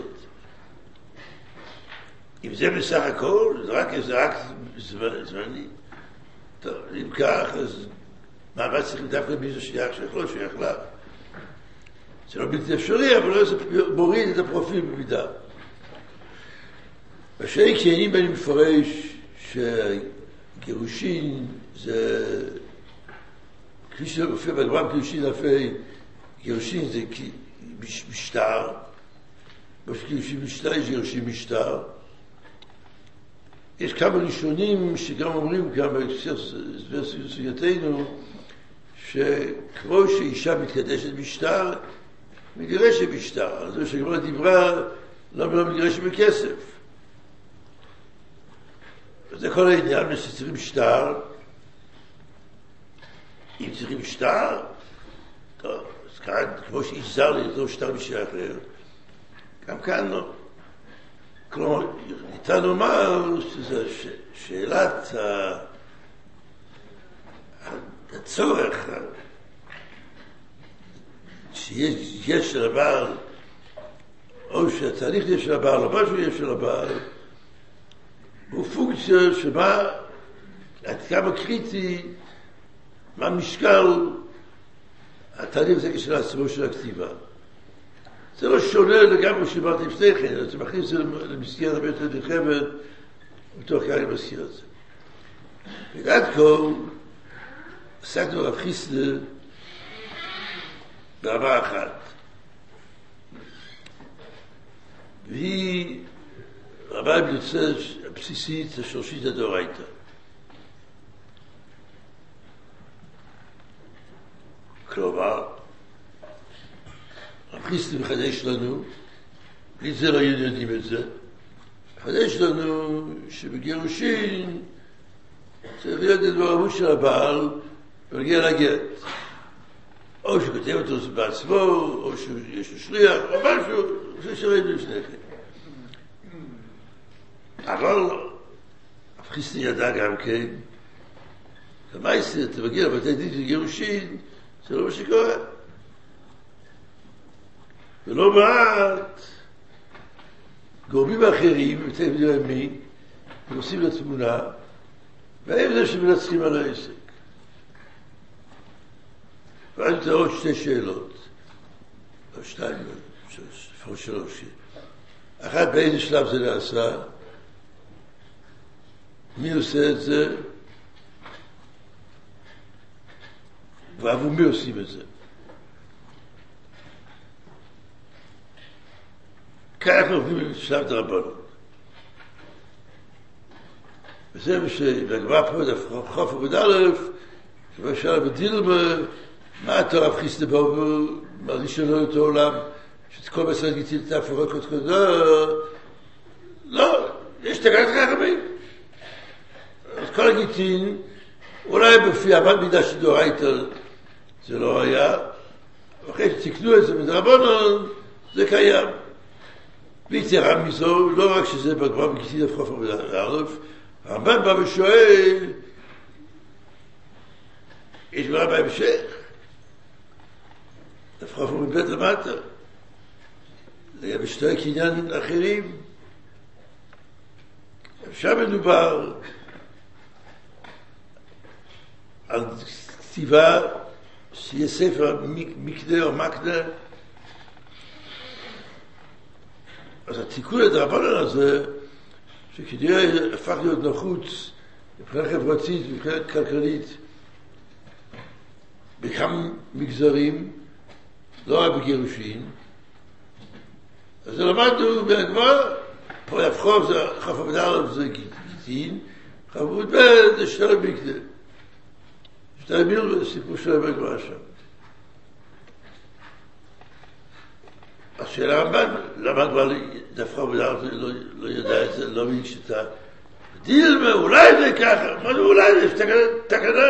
אם זה בסך הכל, זה רק זמני. טוב, אם כך, אז מה צריך דווקא מישהו שייך לא שייך לה? זה לא בלתי אפשרי, אבל זה מוריד את הפרופיל במידה. בשני קיינים אני מפרש שגירושין זה, כפי שמופיע בגמרא גירושין לפי, גירושין זה משטר, גירושין משטר יש גירושין משטר. יש כמה ראשונים שגם אומרים גם בסוגייתנו שכמו שאישה מתקדשת משטר, מגרשת משטר. זה שגמרא דיברה לא מגרשת בכסף. זה כל העניין שצריכים משטר. אם צריכים משטר, טוב, אז כאן, כמו שאיש זר לידו שטר משטר אחר, גם כאן לא. כלומר, ניתן לומר שזו שאלת הצורך שיש של הבעל, או שהתהליך יש של הבעל, או משהו יש של הבעל, הוא פונקציה שבה עד כמה קריטי, מה משקל התהליך הזה של עצמו של הכתיבה. זה לא שונה לגמרי שאמרתי לפני כן, זה מכניס את זה למסגרת הרבה יותר נרחבת, בתוך כך אני מזכיר את זה. ועד כה, עסקנו רב חיסדא ברמה אחת. והיא רמה הבסיסית, השורשית הדאורייתא. כלומר, רב חיסדא מחדש לנו, בלי זה לא יודעים את זה, מחדש לנו שבגירושין צריך להיות את מעורבות של הבעל ולהגיע לגט. או שכותב אותו בעצמו, או שיש לו שליח, או משהו, ששראינו לפני כן. אבל רב חיסדא ידע גם כן, כמייסר, אתה מגיע לבתי דין של גירושין, זה לא מה שקורה. ולא מעט גורמים אחרים, בתי דין הימין, ועושים לתמונה, והם זה שמנצחים על העסק. ואז נתראה עוד שתי שאלות, או שתיים, לפחות שלוש. אחת, באיזה שלב זה נעשה? מי עושה את זה? ועבור מי עושים את זה? כאן אנחנו עובדים בשלב דרבנות. וזה מה שבגמרא פה חוף עמוד א', שבשאלה בדילמה, מה אתה רב חיסדא באו מרגיש שלא אותו עולם, שאת כל מסורת גיטין תפרוק את כדור? לא, יש תקנת חכמים. אז כל הגיטין, אולי בפי אמת מידה של דאורייתא זה לא היה, ואחרי שתקנו את זה מדרבנן, זה קיים. ויתרה מזו, לא רק שזה בגמרא בגיטין חוף עמוד א', הרמב"ם בא ושואל, יש גמרא בהמשך, לפחות מבית למטה, לגבי שתי קניין אחרים. שם מדובר על כתיבה שיהיה ספר מקנה או מקנה. אז התיקון הדרבנן הזה, שכנראה הפך להיות נחוץ מבחינה חברתית ומבחינה כלכלית בכמה מגזרים, לא רק בגירושין. אז למדנו מהגמרא, פה יפחוב זה חוף עמוד א' זה גיטין, חוף עמוד ב' זה שטר מקנה. שטר מקנה זה סיפור שלהם בגמרא שם. השאלה הרמב"ם, למה כבר דווקא עמוד א' לא ידע את זה, לא מבין שאתה דילמה, אולי זה ככה, מה זה אולי, יש תקנה.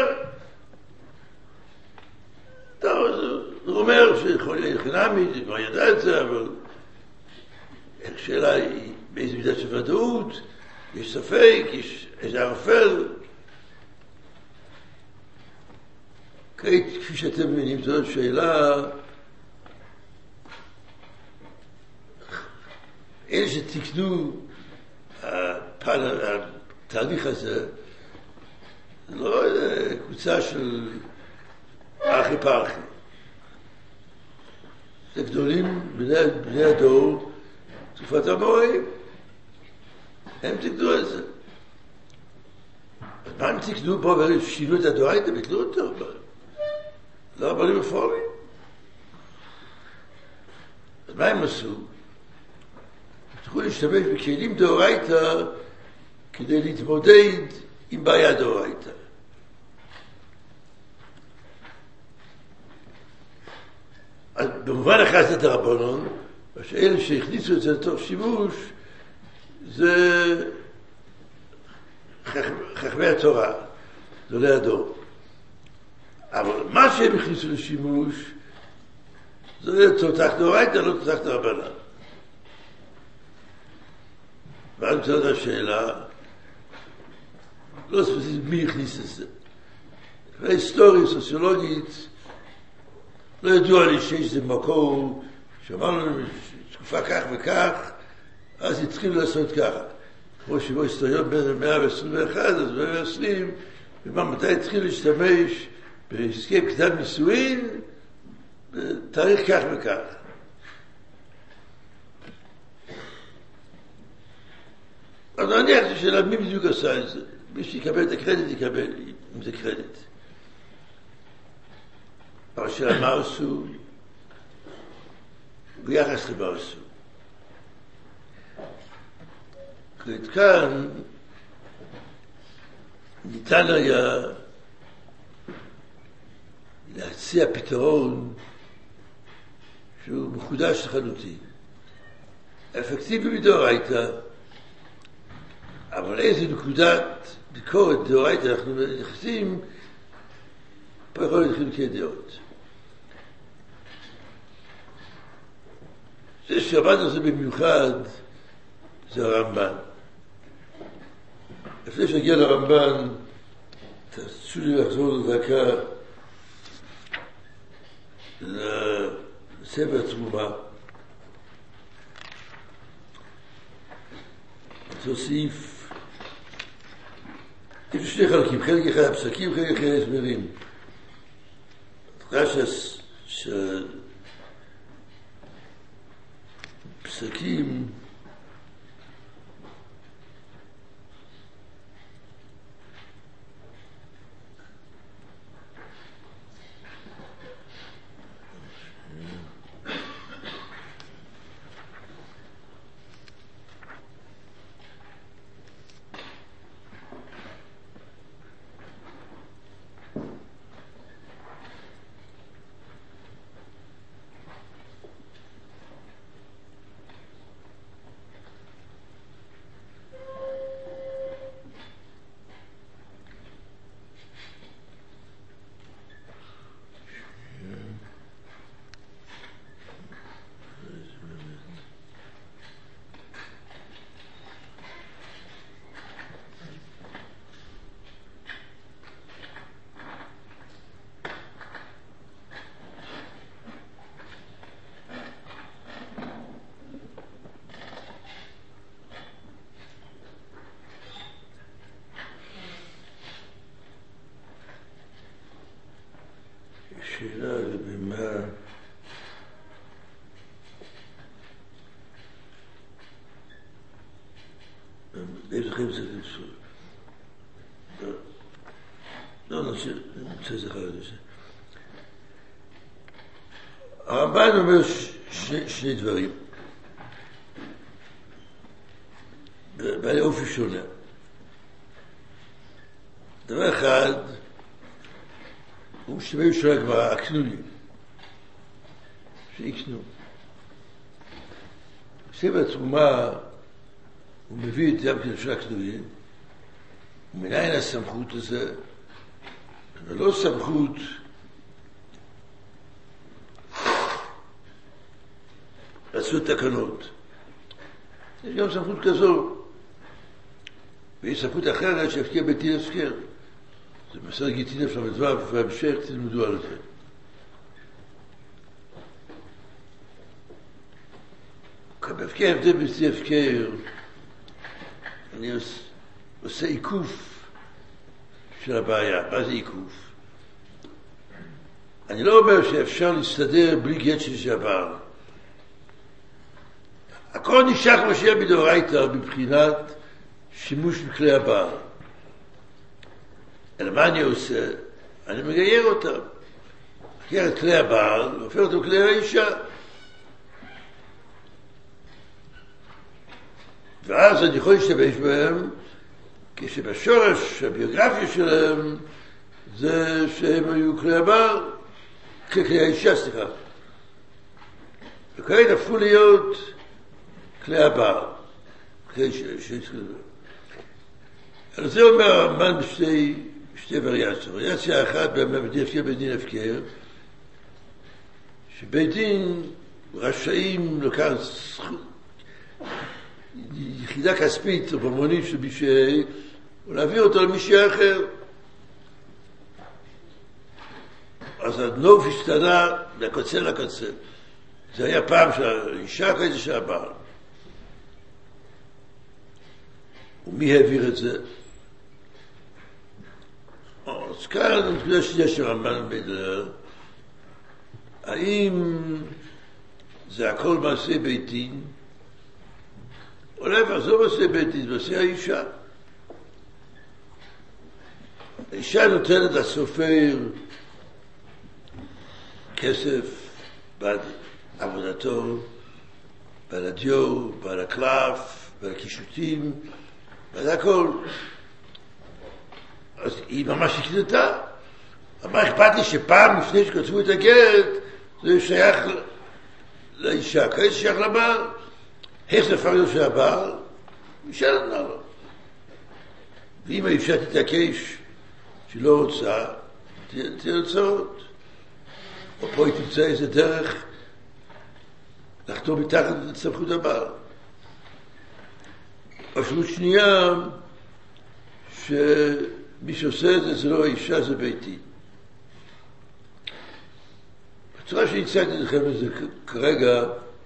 טוב, הוא אומר שיכול להיות חינמית, הוא כבר ידע את זה, אבל השאלה היא באיזה מידה של ודאות, יש ספק, יש איזה ערפל. כפי שאתם מבינים, זאת שאלה, אלה שתקנו התהליך הזה, לא קבוצה של אחי פרחי. זה גדולים בני הדור, תקופת המוראים. הם תקדו את זה. אז מה הם תקדו פה ושינו את הדורייתא, ביטלו אותו? לא רבנים רפורמיים. אז מה הם עשו? צריכו להשתמש בכלים דאורייתא כדי להתמודד עם בעיה דאורייתא. אז במובן אחד זה דרבנן, שאלה שהכניסו את זה לתוך שימוש זה חכמי התורה, גדולי הדור. אבל מה שהם הכניסו לשימוש זה תותח דאורייתא, לא תותח דרבנן. ואז מצאת השאלה, לא ספציפית מי הכניס את זה. מבחינה היסטורית, סוציולוגית, לא ידוע לי שיש זה מקור שאמרנו תקופה כך וכך, אז התחילו לעשות ככה. כמו שבו היסטוריון בין 121, אז 120, מתי התחיל להשתמש בהסכם קדם נישואין, בתאריך כך וכך. אז נניח ששאלה מי בדיוק עשה את זה. מי שיקבל את הקרדיט יקבל, אם זה קרדיט. אבל שאלה מה עשו? ביחס למה עשו. כאן ניתן היה להציע פתרון שהוא מחודש לחלוטין. אפקטיבי מדאורייתא, אבל איזה נקודת ביקורת דאורייתא אנחנו נכנסים, פה יכול להיות חילוקי דעות. זה שעבד על זה במיוחד זה הרמב"ן. לפני שנגיע לרמב"ן, תרצו לי לחזור לדקה לספר התרומה. תוסיף, יש שני חלקים, חלק אחד הפסקים, חלק אחד הסברים. פסקים שאלה לבמה איזה חיים זה לפסול לא נמצא את זה חלק לזה הרמב"ן אומר שני דברים בעלי אופי שונה. דבר אחד הוא משתמש של הגמרא, הקנונים, שיקנו. בספר התרומה הוא מביא את זה גם של הקנונים, ומניין הסמכות הזה, ולא סמכות לעשות תקנות. יש גם סמכות כזו, ויש סמכות אחרת שהפקיע בדין הפקר. זה בסדר גיטין אפשר לדבר, והמשך תלמדו על זה. כמפקר הבדל בדין הפקר, אני עושה עיקוף של הבעיה. מה זה עיקוף? אני לא אומר שאפשר להסתדר בלי גט של שהבעל. הכל נשאר כמו שיהיה בדאורייתא מבחינת שימוש בכלי הבעל. אלא מה אני עושה? אני מגייר אותם. מגייר את כלי הבעל, והופך אותו כלי האישה. ואז אני יכול להשתמש בהם, כשבשורש הביוגרפיה שלהם זה שהם היו כלי הבעל, כלי האישה, סליחה. וכעת הפכו להיות כלי הבעל. כלי האישה. על זה אומר הרמב"ן בשתי וריאציות. וריאציה אחת בדין הפקר ובדין הפקר, שבית דין רשאים לקחת יחידה כספית או במונית של מישהי, ולהעביר אותו למישהי אחר. אז הנוף השתנה לקוצה לקוצה. זה היה פעם שהאישה כזה שהבעל. ומי העביר את זה? אז כאן הנקודה שנייה של רמב"ן מדבר, האם זה הכל מעשה בית דין? או להפך, זה מעשה בית דין, מעשה האישה. האישה נותנת לסופר כסף בעד עבודתו, בעד הדיו, בעד הקלף, בעד הקישוטים, בעד הכל. אז היא ממש הקדתה. אבל אכפת לי שפעם לפני שכתבו את הגט, זה שייך לאישה, כעת שייך לבעל. איך זה הפך להיות של הבעל? אישה נתנה לו. ואם האישה תתעקש שהיא לא רוצה, תהיה הוצאות. או פה היא תמצא איזה דרך לחתור מתחת לסמכות הבעל. משמעות שנייה, שמי שעושה את זה, זה לא האישה, זה בית דין. בצורה שהצגתי לכם את זה כרגע,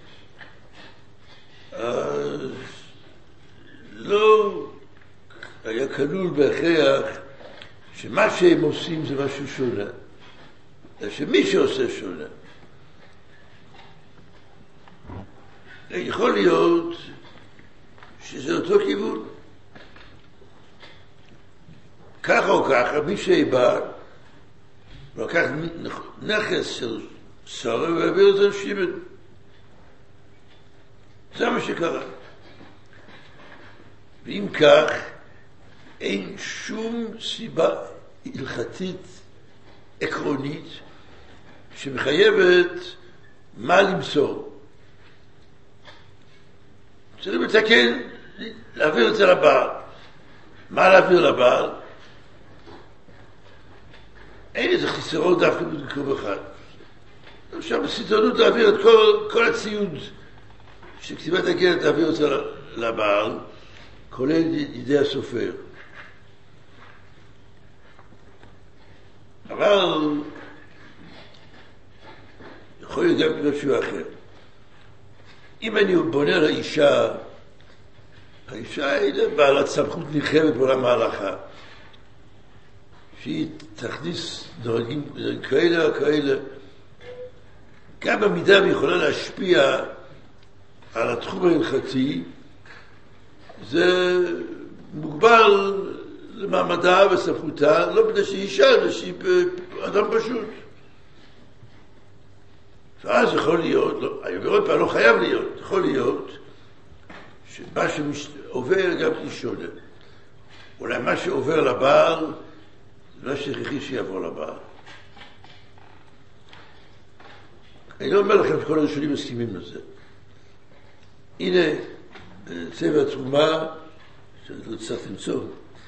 לא היה כלול בהכרח שמה שהם עושים זה משהו שונה. שמי שעושה שונה. יכול להיות שזה אותו כיוון. ככה או ככה, מי שבא, לקח נכס של שרה והעביר את זה לשמעון. זה מה שקרה. ואם כך, אין שום סיבה הלכתית עקרונית שמחייבת מה למסור. צריך לתקן, להעביר את זה לבעל. מה להעביר לבעל? אין איזה חיסרון דווקא במקום אחד. אפשר בסיטונות להעביר את כל הציוד שכתיבת הגט להעביר את זה לבעל, כולל ידי הסופר. אבל יכול להיות גם משהו אחר. אם אני בונה לאישה, האישה היא בעלת סמכות נרחבת בעולם ההלכה, שהיא תכניס דרגים כאלה או כאלה, גם במידה היא יכולה להשפיע על התחום ההלכתי, זה מוגבל למעמדה וסמכותה, לא בגלל שהיא אישה, אלא שהיא אדם פשוט. ואז יכול להיות, אני אומר עוד פעם, לא חייב להיות, יכול להיות שמה שעובר גם שונה. אולי מה שעובר לבעל, זה לא שכחי שיעבור לבעל. אני לא אומר לכם שכל הראשונים מסכימים לזה. הנה, צבע התרומה, שאני צריך למצוא,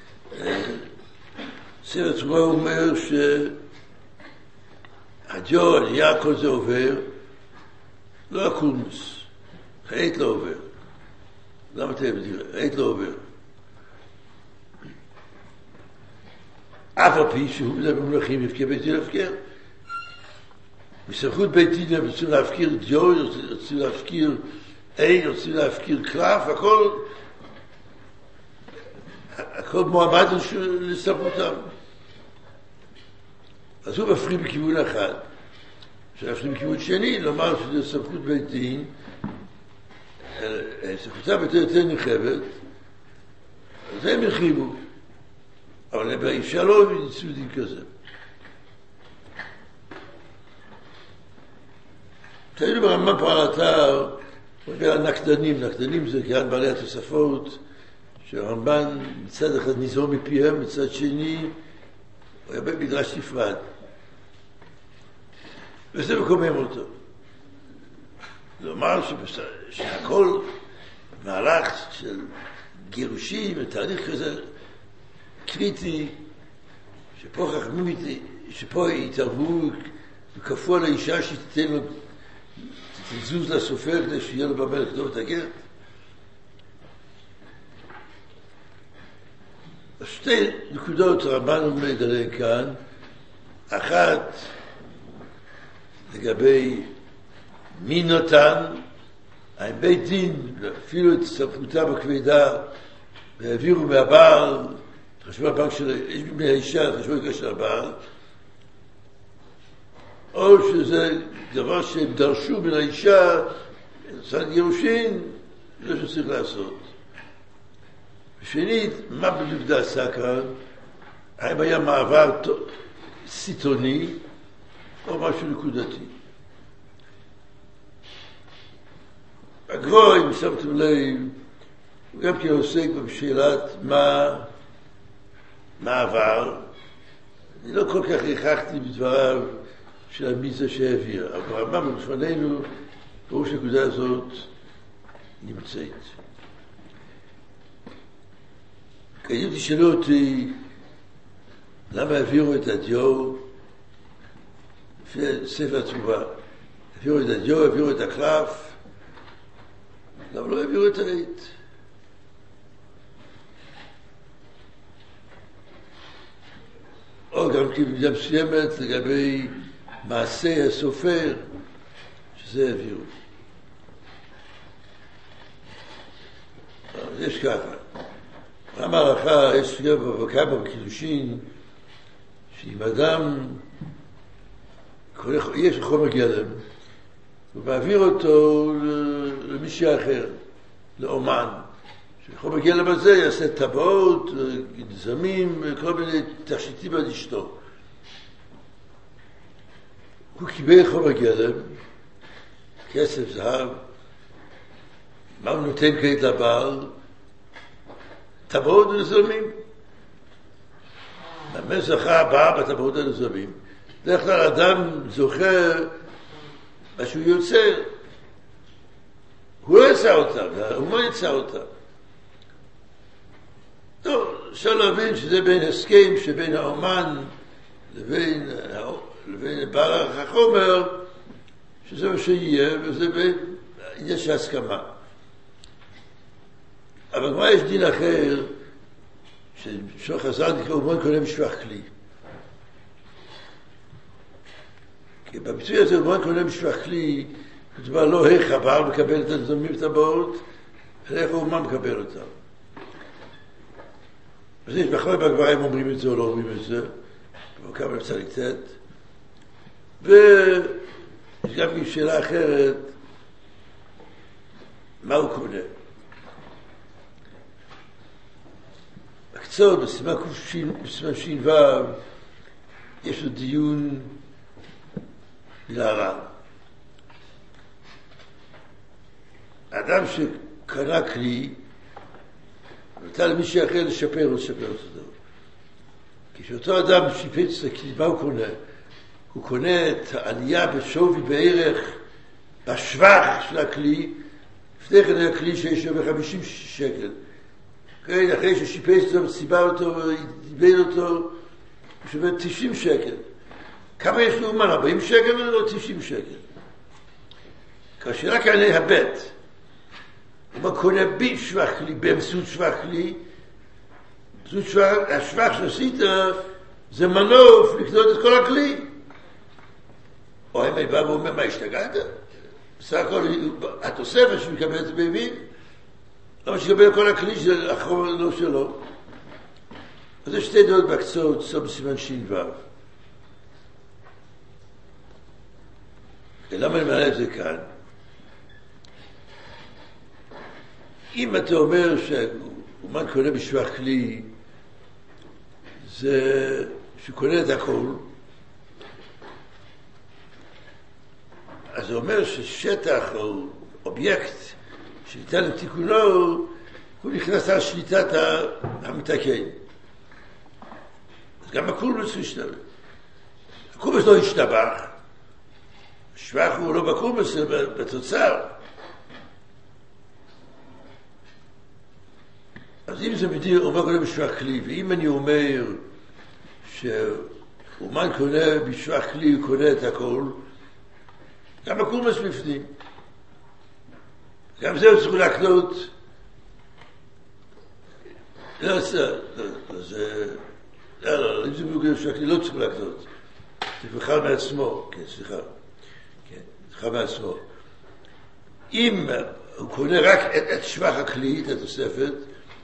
צבע התרומה אומר שהדיו, עלייה, כל זה עובר, לא הקולמוס, חייט לא עובר. למה אתה בדיוק? חייט לא עובר. אף על פי שהוא מדבר במונחים יפקר בית דין להפקר. מסמכות בית דין הם רוצים להפקיר דיו, רוצים להפקיר אין, רוצים להפקיר קלף, הכל מועמד לסמכותם. אז הוא מפריד בכיוון אחד. שאנחנו מכיוון שני, לומר שזה סמכות בית דין, סמכותה ביותר יותר נרחבת, אז הם הרחיבו. אבל באישה לא יצאו דין כזה. כשהיינו ברמב"ם פה על האתר, הוא מדבר על נקדנים. נקדנים זה כאן בעלי התוספות, שהרמב"ן מצד אחד נזהר מפיהם, מצד שני הוא היה במדרש נפרד. וזה מקומם אותו. לומר שהכל מהלך של גירושים ותהליך כזה קריטי, שפה חכמים, שפה יתערבו וכפו על האישה שתיתן לו, תזוז לסופר כדי שיהיה לו במה לכתוב את הגט. שתי נקודות רבן עומד עליהן כאן. אחת לגבי מי נותן, האם בית דין אפילו את סמכותה בכבדה והעבירו מהבעל, חשבו הבנק מהאישה, חשבו בקשר של הבעל, או שזה דבר שהם דרשו מן האישה, צד גירושין, זה שצריך לעשות. ושנית, מה בדיוק דעשה כאן? האם היה מעבר סיטוני או משהו נקודתי? הגרוי, אם שמתם לב, הוא גם כן עוסק בשאלת מה עבר. אני לא כל כך הכרחתי בדבריו של המיזה שהעביר, אבל הרמב"ם בפנינו, ברור שהנקודה הזאת נמצאת. כי אם תשאלו אותי למה העבירו את הדיו לפי ספר התשובה, העבירו את הדיו, העבירו את הקלף, למה לא העבירו את הרית? או גם כבמידה מסוימת לגבי מעשה הסופר, שזה העבירו. יש ככה. למה ההלכה, יש כמה בקידושין, שאם אדם, יש חומר גלם, הוא מעביר אותו למישהו אחר, לאומן. שחומר גלם הזה יעשה טבעות, גזמים, כל מיני תכשיטים על אשתו. הוא קיבל חומר גלם, כסף, זהב, מה הוא נותן כעת לבעל? טבעות ונזמים. מה זכה הבאה בטבעות ונזמים? דרך כלל אדם זוכר מה שהוא יוצר. הוא לא יצא אותם, הוא לא יצא אותם. טוב, אפשר להבין שזה בין הסכם שבין האומן לבין בעל החומר, שזה מה שיהיה, וזה בעניין של הסכמה. אבל מה יש דין אחר, ששור חז"ל נקרא אומן קונה משפח כלי. כי בביטוי הזה אומן קונה משפח כלי, כתובה לא איך הבעל מקבל את הנזמים וטבעות, אלא איך האומן מקבל אותם. אז יש בכלל בגמרא הם אומרים את זה או לא אומרים את זה, כמה אפשר לתת. ויש גם שאלה אחרת, מה הוא קונה? בקצות, בסימן ש"ו, יש לו דיון להר"ן. האדם שקנה כלי, נתן למישהו אחר לשפר אותו. כשאותו אדם שיפץ את הכלי, מה הוא קונה? הוא קונה את העלייה בשווי בערך, בשבח של הכלי, לפני כן היה כלי שיש לו ב-50 שקל. כן, אחרי ששיפץ אותו, סיבה אותו, דיבל אותו, הוא שווה 90 שקל. כמה יש לו אומן? 40 שקל או 90 שקל? כאשר רק עלי הבט, הוא קונה בשבח כלי, באמצעות שבח כלי, השבח שעשית זה מנוף לקנות את כל הכלי. או אם בא ואומר, מה השתגעת? בסך הכל התוספת שמקבל את זה בימין, למה שיקבל כל הכלי של החומר לא שלו. אז יש שתי דעות בקצות, סוף סימן ש"ו. למה אני מעלה את זה כאן? אם אתה אומר שאומן קונה בשבח כלי, זה שקונה את הכל, אז זה אומר ששטח או אובייקט שניתן לתיקונו, הוא נכנס על שליטת המתקן. אז גם הקורבס השתבח. הקורבס לא השתבח. השבח הוא לא בקורבס, אלא בתוצר. אז אם זה מדיר, אומן קונה בשבח כלי, ואם אני אומר שאומן קונה בשבח כלי, הוא קונה את הכל, גם הקורבס בפנים. גם זה הוא צריך להקנות. לא, אם זה מוגדר בשבח כלי, לא צריך להקנות. זה בכלל מעצמו, כן, סליחה. כן, בכלל מעצמו. אם הוא קונה רק את שבח הכלי, את התוספת,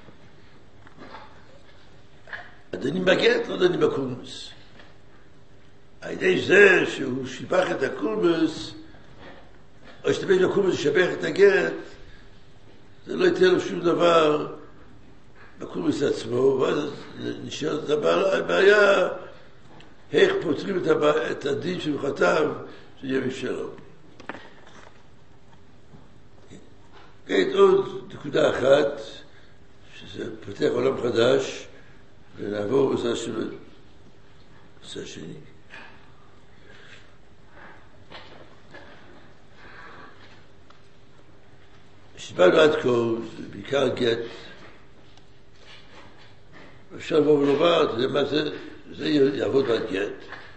הדנים בגט, לא דנים בקורבס. על ידי זה שהוא שיבח את הקורבס, או השתמש בקורבס לשבח את הגט, זה לא ייתן לו שום דבר בקורבס עצמו, ואז נשארת הבעיה, איך פותרים את הדין שהוא חטב, שיהיה משלום. כעת עוד נקודה אחת, שזה פותח עולם חדש, ונעבור בזה שלו, בזה שני. שדיברנו עד כה, זה בעיקר גט. אפשר לבוא ולומר, אתה יודע מה זה? זה יעבוד על גט.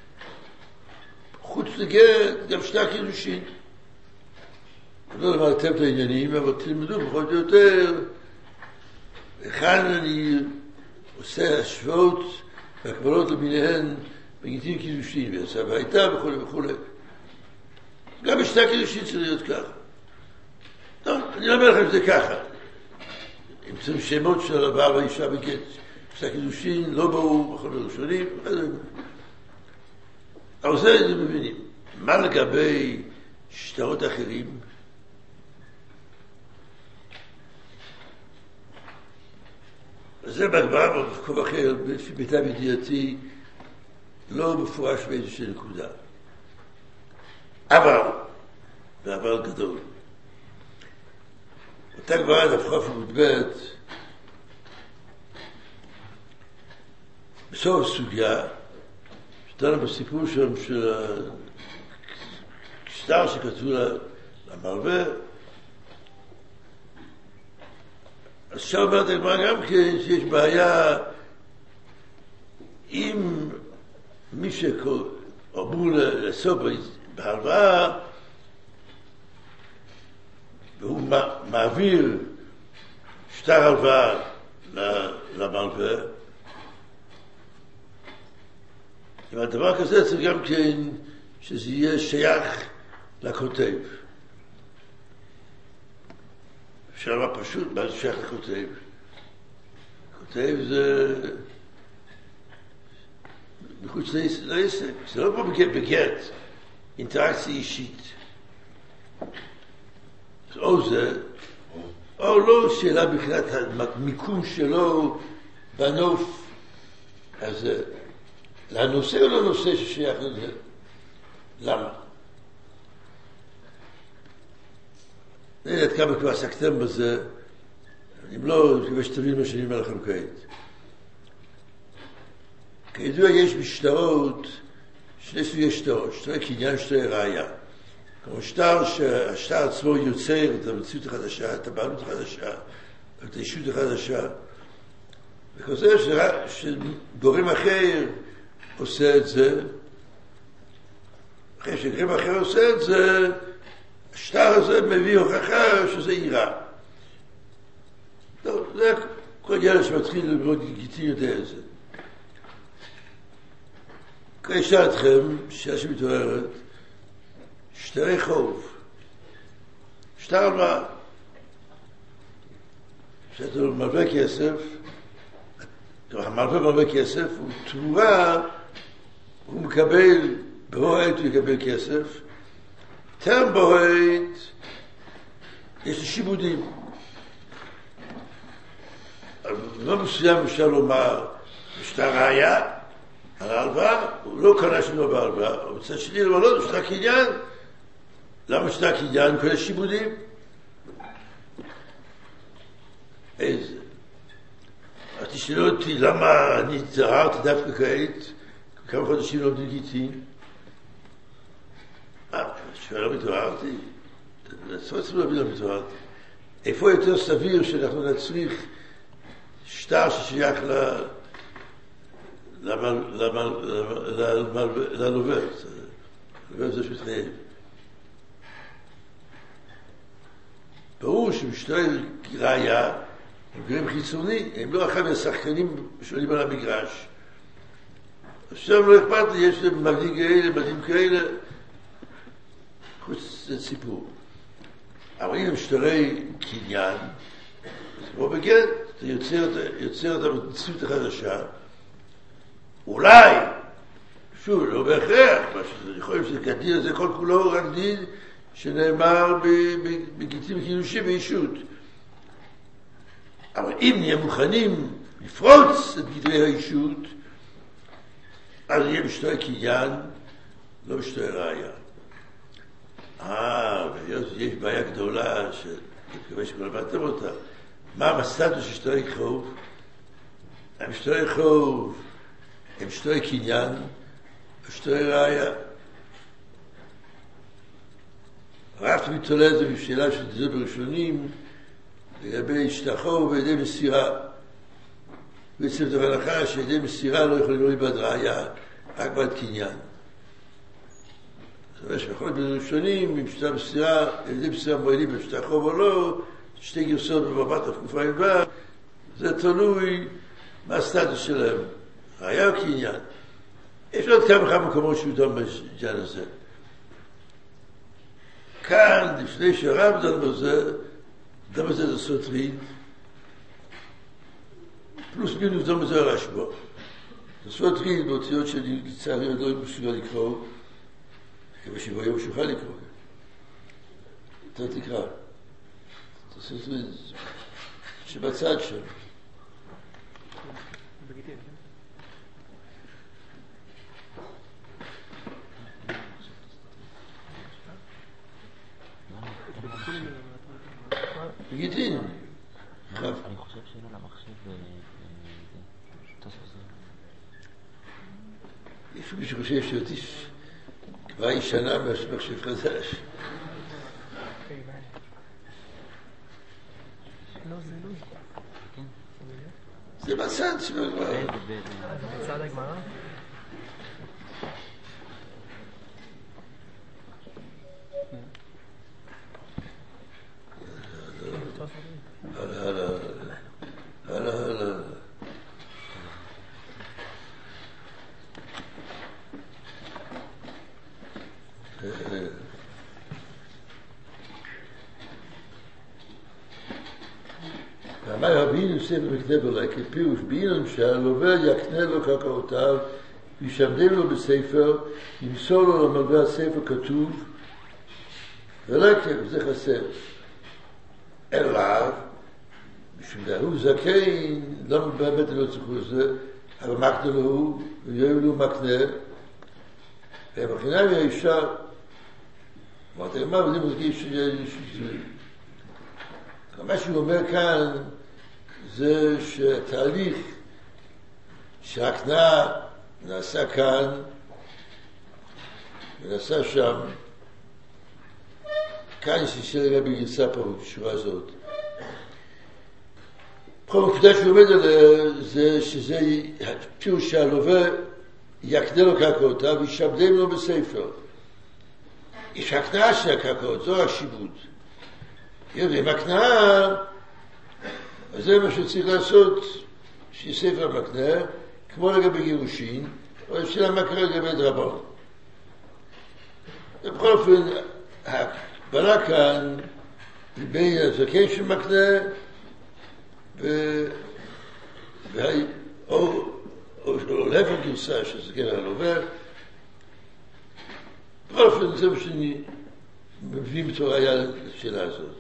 חוץ לגט, גם שני הקידושין. אני לא למדתם את העניינים, אבל תלמדו פחות או יותר, וכאן אני עושה השוואות והקבלות למיניהן בגיטין קידושין, ועשה והייתה וכו' וכו'. גם בשני הקידושין צריך להיות ככה. טוב, אני אומר לכם שזה ככה. אם צריכים שמות של הבעל והאישה בגט, בשני הקידושין לא ברור בכל הראשונים, אבל זה מבינים. מה לגבי שטרות אחרים? זה בגמרא במקום אחר, לפי מיטב ידיעתי, לא מפורש באיזושהי נקודה. אבל גדול. אותה גמרא דף ח' עמוד ב', בסוף סוגיה, שדנו בסיפור שם של השטר שכתבו למלווה, אז שם אומרת הגמרא גם כן שיש בעיה אם מי שאמור לעשות בהלוואה והוא מעביר שטר הלוואה למלווה, אם הדבר כזה צריך גם כן שזה יהיה שייך לכותב. שאלה פשוט, מה זה שייך לכותב? כותב זה מחוץ לעסק, זה לא פה בגט, אינטראקציה אישית. או זה, או לא שאלה בכלל המיקום שלו בנוף הזה. לנושא או לנושא ששייך לזה? למה? אני יודעת כמה כבר עסקתם בזה, אם לא, אני מקווה שתבין מה שאני אומר לכם כעת. כידוע יש בשטרות, שני סוגי שטרות, שטרי קניין, שטרי ראיה. כמו שטר שהשטר עצמו יוצר את המציאות החדשה, את הבעלות החדשה, את האישות החדשה. וכזה שגורם אחר עושה את זה, אחרי שגורם אחר עושה את זה, השטר הזה מביא הוכחה שזה עירה. טוב, זה כל ילד שמתחיל ללמוד גיטי יודע את זה. כאן אשאל אתכם, שאלה שמתעוררת, שטרי חוב, שטר הלוואה, שאתה מלווה כסף, המלווה מלווה כסף, ותמורה הוא מקבל, בו עת הוא יקבל כסף, טרם בוהד, יש לי שיבודים. לא מסוים אפשר לומר, יש את הראייה, הרלב"ג, הוא לא קנה שלו בהרלב"ג, הוא מצד שני לומר, לא, יש את הקניין. למה יש את הקניין? כל השיבודים. איזה? אז תשאלו אותי, למה אני התזהרתי דווקא כעת, כמה חודשים לא בגיטין? שואל לא מתוארתי? לעשות עצמו לא מתוארתי. איפה יותר סביר שאנחנו נצריך שטר ששייך ללובר? ללובר זה שמתחייב. ברור שמשטרי ראייה הם גרים חיצוני, הם לא אחד מהשחקנים שונים על המגרש. עכשיו לא אכפת לי, יש להם מגדים כאלה, מגדים כאלה, חוץ זה סיפור. אבל אם משטרי קניין, זה כמו בגט, אתה יוצר את המציאות החדשה, אולי, שוב, לא בהכרח, אני חושב שזה כדין, זה כל כולו רק דין שנאמר בגיטים וקידושים ואישות. אבל אם נהיה מוכנים לפרוץ את גדרי האישות, אז יהיה משטרי קניין, לא משטרי ראייה. ויש בעיה גדולה, שאני מקווה שכבר למדתם אותה. מה הסטטוס של משטרי חוב? המשטרי חוב הם משטרי קניין, משטרי ראייה. הרב תמיד תולה את זה בשאלה של דזו בראשונים, לגבי השתחו וידי מסירה. בעצם דבר לך שידי מסירה לא יכולים להיות בעד ראייה, רק בעד קניין. זאת אומרת שבכל בראשונים, עם שתי מסירה, ידי מסירה מועילים בשתחו או לא, שתי גרסות במבט התקופה עם בה, זה תלוי מה הסטטוס שלהם, ראייה או קניין. יש עוד כמה מקומות שהוא דום בג'אן הזה. כאן, לפני שהרב דן בזה, דן בזה זה סוטרין, פלוס מינוס דן בזה הרשב"א. זה סוטרין באותיות שאני לצערי עוד לא מסוגל לקרוא, אבל שביום שוכל לקרוא. אתה תקרא. זה סוטרין שבצד שם. בגיטין. אני חושב שאין על המחשב יש מי שחושב שאותי כבר ישנה מחשב חדש. זה בצד של הגמרא. בצד הגמרא? הלאה. ואמר רבינו ספר מקדבלה כפירוש בעינון שהלווה יקנה לו קרקעותיו וישמדם לו בספר, ימסור לו למלווה הספר כתוב ולקב, זה חסר. אליו, בשביל הוא זקן, לא באמת לא צריכו את זה, אבל מקנה לו, ויואב לו מקנה, ובחינם ישר, אמרתי, מה וזה מרגיש מה שהוא אומר כאן, זה שהתהליך שהקנאה נעשה כאן, ונעשה שם, כאן יש ישראל רבי גרסה פה בשורה הזאת. בכל נקודה שהוא עומד עליה, זה שזה פירוש שהלווה יקנה לו קרקעותיו וישמדם לו בספר. יש הקנאה של הקרקעות, זו השיבוד. עם הקנאה, אז זה מה שצריך לעשות, שיהיה ספר מקנה, כמו לגבי גירושין, או אפשר מה קרה לגבי דרבון. בכל אופן, ההקבלה כאן, בין הזקן של מקנה, או להפך גרסה של זקן הלווה. בכל אופן, זה מה שאני מביאים בתור ראיה לשאלה הזאת.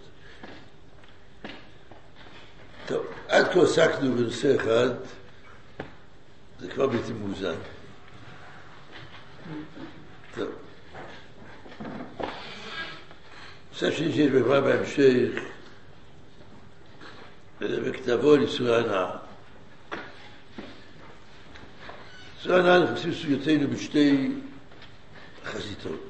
טוב, עד כה עסקנו בנושא אחד, זה כבר בלתי מאוזן. טוב. נושא שני שיש בגמרא בהמשך, בכתבו על איסורי הנאה. איסורי הנאה נכנסים סוגיותינו בשתי חזיתות.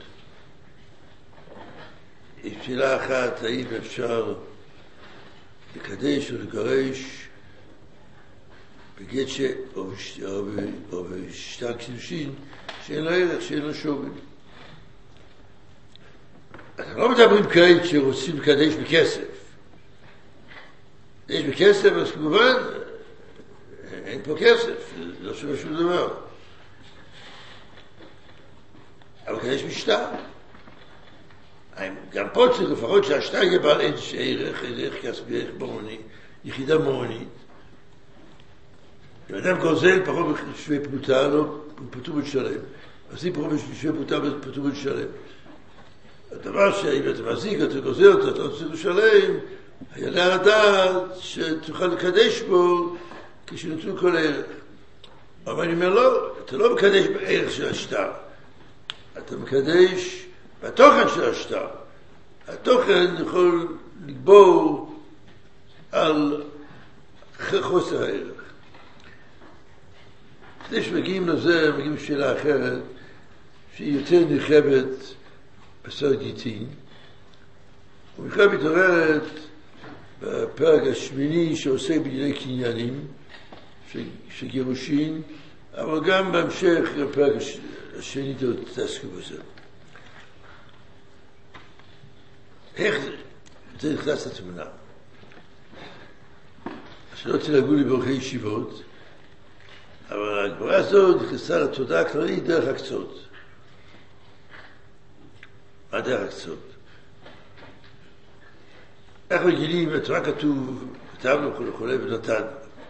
שאלה אחת, האם אפשר לקדש או לגרש בגט או בשטר קידושין שאין לו ערך, שאין לו שווי. אנחנו לא מדברים כעת שרוצים לקדש בכסף. יש בכסף, אז כמובן אין פה כסף, לא שווה שום דבר. אבל קדש בשטר. גם פה צריך לפחות שהשטר יהיה בעל איזה ערך כספי, ערך ממוני, יחידה ממונית. אם אדם גוזל פחות בשווה פרוטה, לא פטור לשלם. עושים פחות בשווה פרוטה, פטור לשלם. הדבר שאם אתה מזיק, אתה גוזל אותו, אתה לא צריך לשלם, היה לדעת שתוכל לקדש בו כשנתנו כל ערך. אבל אני אומר לא, אתה לא מקדש בערך של השטר. אתה מקדש בתוכן של השטר. התוכן יכול לגבור על חוסר הערך. לפני שמגיעים לזה, מגיעים לשאלה אחרת, שהיא יותר נרחבת בסוד גיטין. ובכלל מתעוררת בפרק השמיני שעוסק בענייני קניינים, של גירושין, אבל גם בהמשך בפרק השני תעסקו בזה. איך זה נכנס לתמונה? שלא תלגעו לי באורחי ישיבות, אבל הגברה הזאת נכנסה לתודעה הכללית דרך הקצות. מה דרך הקצות? איך רגילים, בתורה כתוב, כתבנו וכו' ונתן.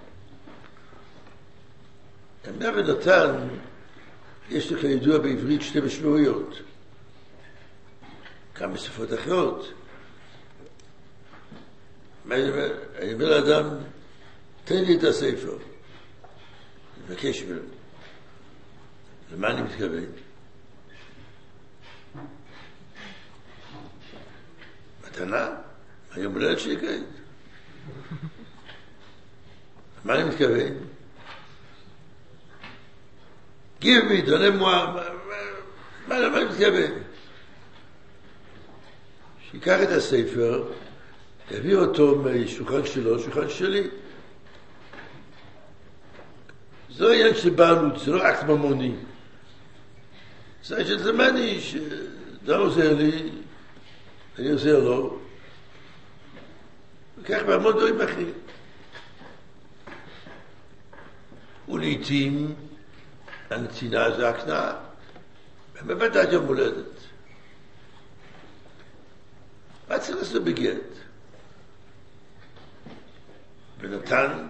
המילה ונתן, יש לו כידוע בעברית שתי משמעויות. גם בשפות אחרות. אני אומר לאדם, תן לי את הספר. אני מבקש ממנו. למה אני מתכוון? מתנה? היום הולדת שלי כעת. למה אני מתכוון? give me, דונם מה אני מתכוון? שיקח את הספר, יביא אותו משולחן שלו, שולחן שלי. זה לא עניין של בעלות, זה לא אקט ממוני. זה עניין של זמני, שאתה עוזר לי, אני עוזר לו, וכך בהמון דברים אחרים. ולעיתים, הנתינה זה הקנאה, באמת עד יום הולדת. מה צריך לעשות בגט? ונתן,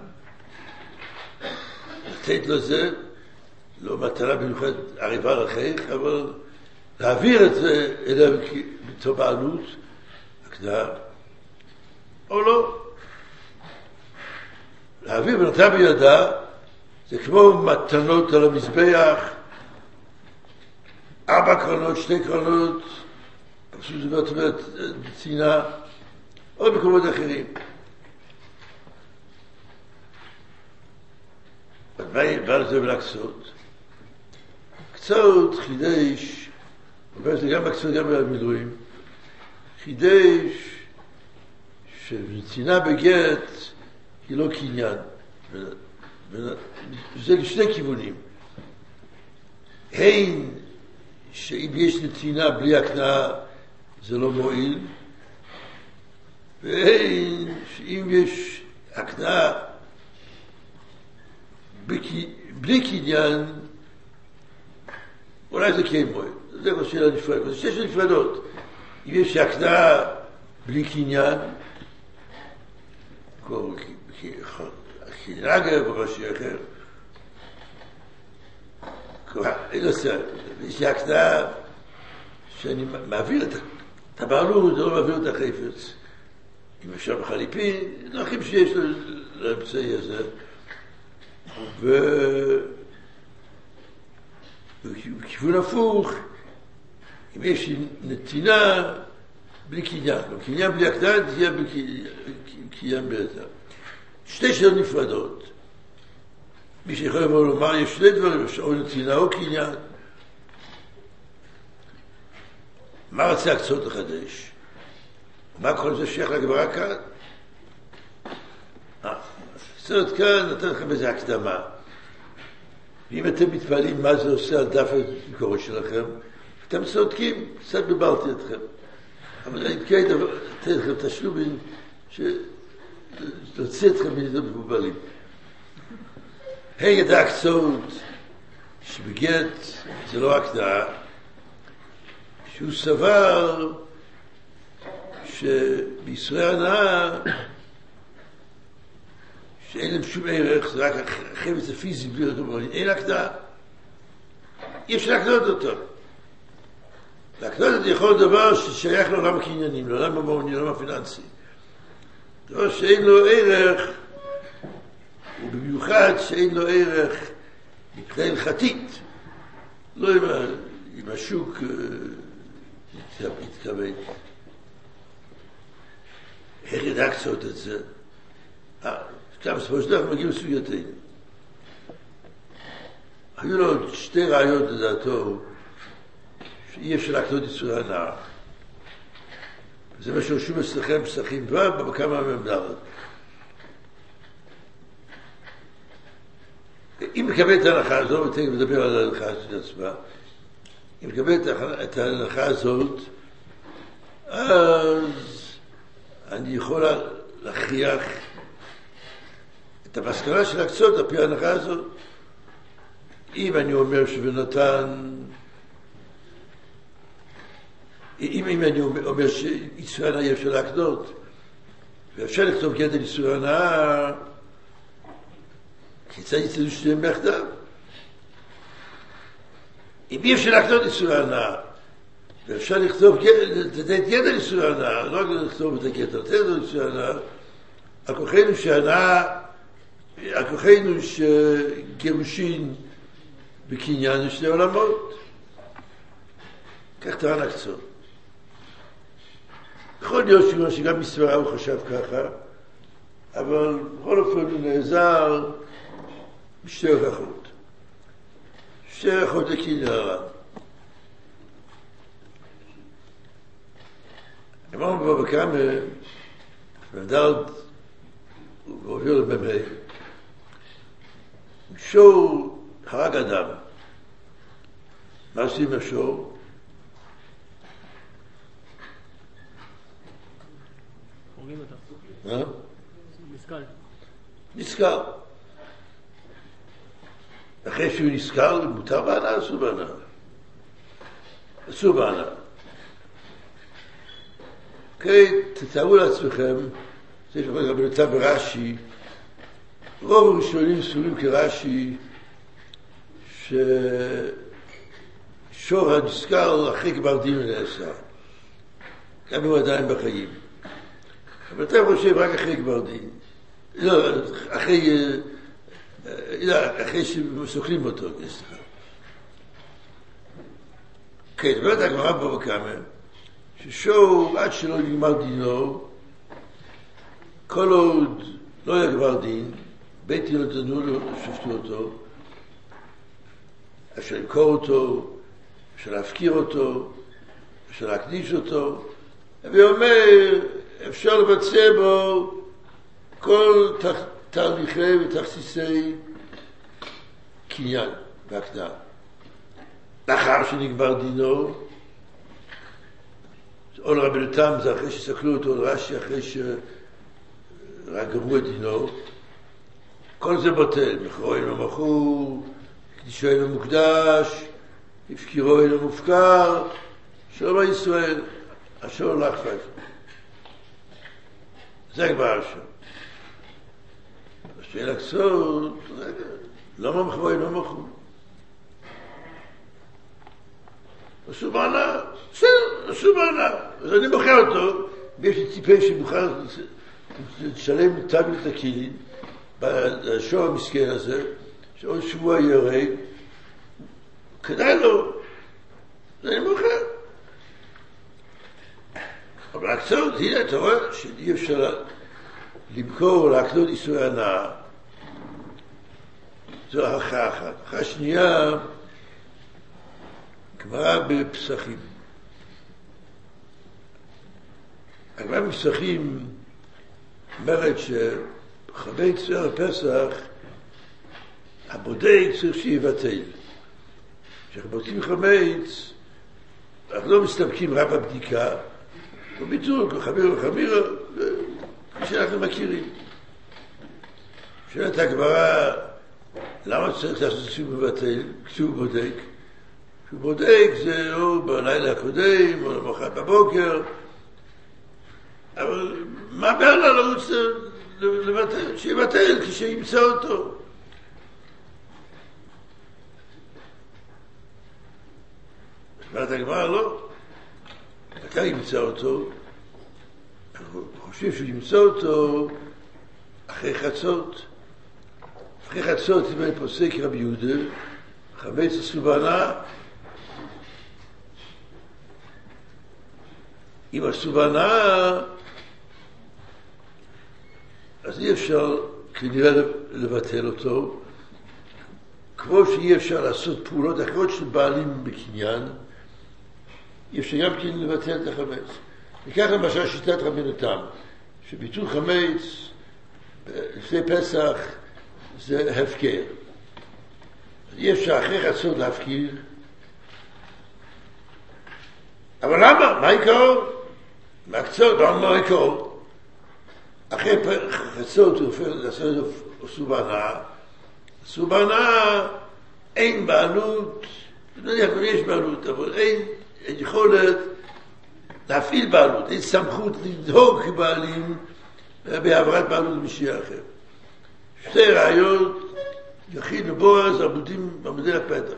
לתת לו זה, לא מטרה במיוחד עריבה לחייך, אבל להעביר את זה אליו בתור בעלות, הקנאה, או לא. להעביר ונתן בידה, זה כמו מתנות על המזבח, 4 קרנות, 2 קרנות, פשוט זאת אומרת, צינה, או מקומות אחרים. מה לזה בלקצות? קצות חידש, זה גם בקצות גם במילואים, חידש שצינה בגט היא לא קניין. וזה לשני כיוונים. הן שאם יש נתינה בלי הקנאה זה לא מועיל, והן שאם יש הקנאה בלי קניין אולי זה כן מועיל. זה לא שאלה נפרדת. זה שתי נפרדות. אם יש הקנאה בלי קניין כנגב או משהו אחר. יש לי הקנאה שאני מעביר את הבעלות זה לא מעביר את החפץ. אם אפשר בחליפין, נרחים שיש לאמצעי הזה. ובכיוון הפוך, אם יש נתינה בלי קניין, קניין בלי הקטן תהיה קניין ביותר. שתי שאלות נפרדות. מי שיכול לומר, יש שני דברים, או נתינה או קניין. מה רצה הקצות לחדש? מה כל זה שייך לגמרא כאן? הסרט כאן נתן לכם איזו הקדמה. ואם אתם מתפעלים מה זה עושה על דף הביקורת שלכם, אתם צודקים, קצת בלבלתי אתכם. אבל אני כן אתן לכם תשלומים להוציא אתכם מנדות מבולבלים. ידע הקצות שבגט זה לא הקדמה, שהוא סבר שבישראל הנאה שאין להם שום ערך, זה רק החפץ הפיזי בלי אותו, אין הקדמה. אי אפשר להקנות אותו. להקנות אותו יכול להיות דבר ששייך לעולם הקניינים, לעולם הממוני, לעולם הפיננסי. דבר שאין לו ערך, ובמיוחד שאין לו ערך מבחינה הלכתית. לא עם השוק יתכוון. איך ידע קצות את זה? גם בסופו של דבר מגיעים לסוגייתנו. היו לו עוד שתי רעיות לדעתו שאי אפשר להקנות איסורי הנאה. וזה מה שרשום אצלכם פסחים ו' בכמה מהמדרת. אם מקבל את ההנחה הזאת, ותכף מדבר על ההנחה הזאת עצמה, אם מקבל את ההנחה הזאת, אז אני יכול להכריח את המסקנה של הקצות על פי ההנחה הזאת. אם אני אומר שבנתן, אם אני אומר שאיסורי הנאה אי אפשר להקנות, ואפשר לכתוב גדר איסורי הנאה, כיצד יצאו שניהם יחדיו? אם אי אפשר להקנות איסורי הנאה, ואפשר לכתוב לתת גדר איסורי הנאה, לא רק לכתוב את הגדר, לתת איסורי הנאה, על כוחנו שהנאה, על כוחנו שגירושין בקניין יש שני עולמות. כך טען הקצות. יכול להיות שגם מסברה הוא חשב ככה, אבל בכל אופן הוא נעזר בשתי הוכחות. שתי הוכחות לקניין הר"ן. אמרנו בבא קמא, במדרג הוא עובר לבמי, שור הרג אדם. מה עושים השור? הורגים אותה. מה? נסקל. נסקל. אחרי שהוא נסקל, מותר בהנאה, אסור בהנאה. אסור בהנאה. תתארו לעצמכם, זה שפעם רבנותה ברש"י, רוב הראשונים סבורים כרש"י, ששור הנסקל אחרי גמר דין נעשה. גם הוא עדיין בחיים. אבל אתה חושב רק אחרי גמר דין. לא, אחרי שסוכלים אותו. כן, באמת הגמרא בבא קמא, ששור עד שלא נגמר דינו, כל עוד לא היה גמר דין, בית דין לא דנו לו, שפטו אותו, אפשר למכור אותו, אפשר להפקיר אותו, אפשר להקדיש אותו, ואומר, אפשר לבצע בו כל תהליכי ותכסיסי קניין והקדמה. לאחר שנגמר דינו, או לרבנותם, זה אחרי שסקלו אותו לרש"י, אחרי שרק גמרו את דינו, כל זה בוטל, מכרו אינו מכור, קדישו אינו מוקדש, הפקירו אינו מופקר, שלום ישראל, השור לא אכפת. זה כבר השם. השאלה הקצות, רגע, למה מכרו אינו מכור? אסור בהנאה, בסדר, אסור בהנאה. אז אני מוכר אותו, ויש לי ציפה שמוכר לשלם תמיד את הכלים, בשור המסכן הזה, שעוד שבוע יראה, כדאי לו, אז אני מוכר. אבל הקצות, הנה אתה רואה שאי אפשר למכור, להקנות איסורי הנאה. זו הערכה אחת. הערכה שנייה, גמרא בפסחים. הגמרא בפסחים אומרת שחמץ ערב פסח, הבודק צריך שיבטל. כשאנחנו בודקים חמץ, אנחנו לא מסתפקים רק בבדיקה, בביטול, חמירה, כפי שאנחנו מכירים. שאלת הגמרא, למה צריך לעשות שהוא מבטל, כשהוא בודק? כשהוא בודק זה או בלילה הקודם, או למחרת בבוקר, אבל מה בעלה לא רוצה לבטל? שיבטל כשימצא אותו. אומרת הגמרא לא. אתה ימצא אותו, אנחנו חושבים שהוא ימצא אותו אחרי חצות. אחרי חצות, אם אני פוסק רבי יהודה, חמץ הסובנה, אם הסובנה, אז אי אפשר כנראה לבטל אותו, כמו שאי אפשר לעשות פעולות אחרות של בעלים בקניין, אי אפשר גם כן לבטל את החמץ. וכך למשל שיטת רבנו תם, שביטול חמץ לפני פסח זה הפקר. אי אפשר אחרי חצות להפקיר. אבל למה? מה העיקרון? מהקצות, מה העיקרון? אחרי חצות הוא הופך לעשות סובנה. סובנה אין בעלות, נניח יש בעלות, אבל אין יכולת להפעיל בעלות, אין סמכות לדהוג כבעלים בהעברת בעלות למישהו אחר. שתי ראיות, יחיד ובועז, עמודי הפתח.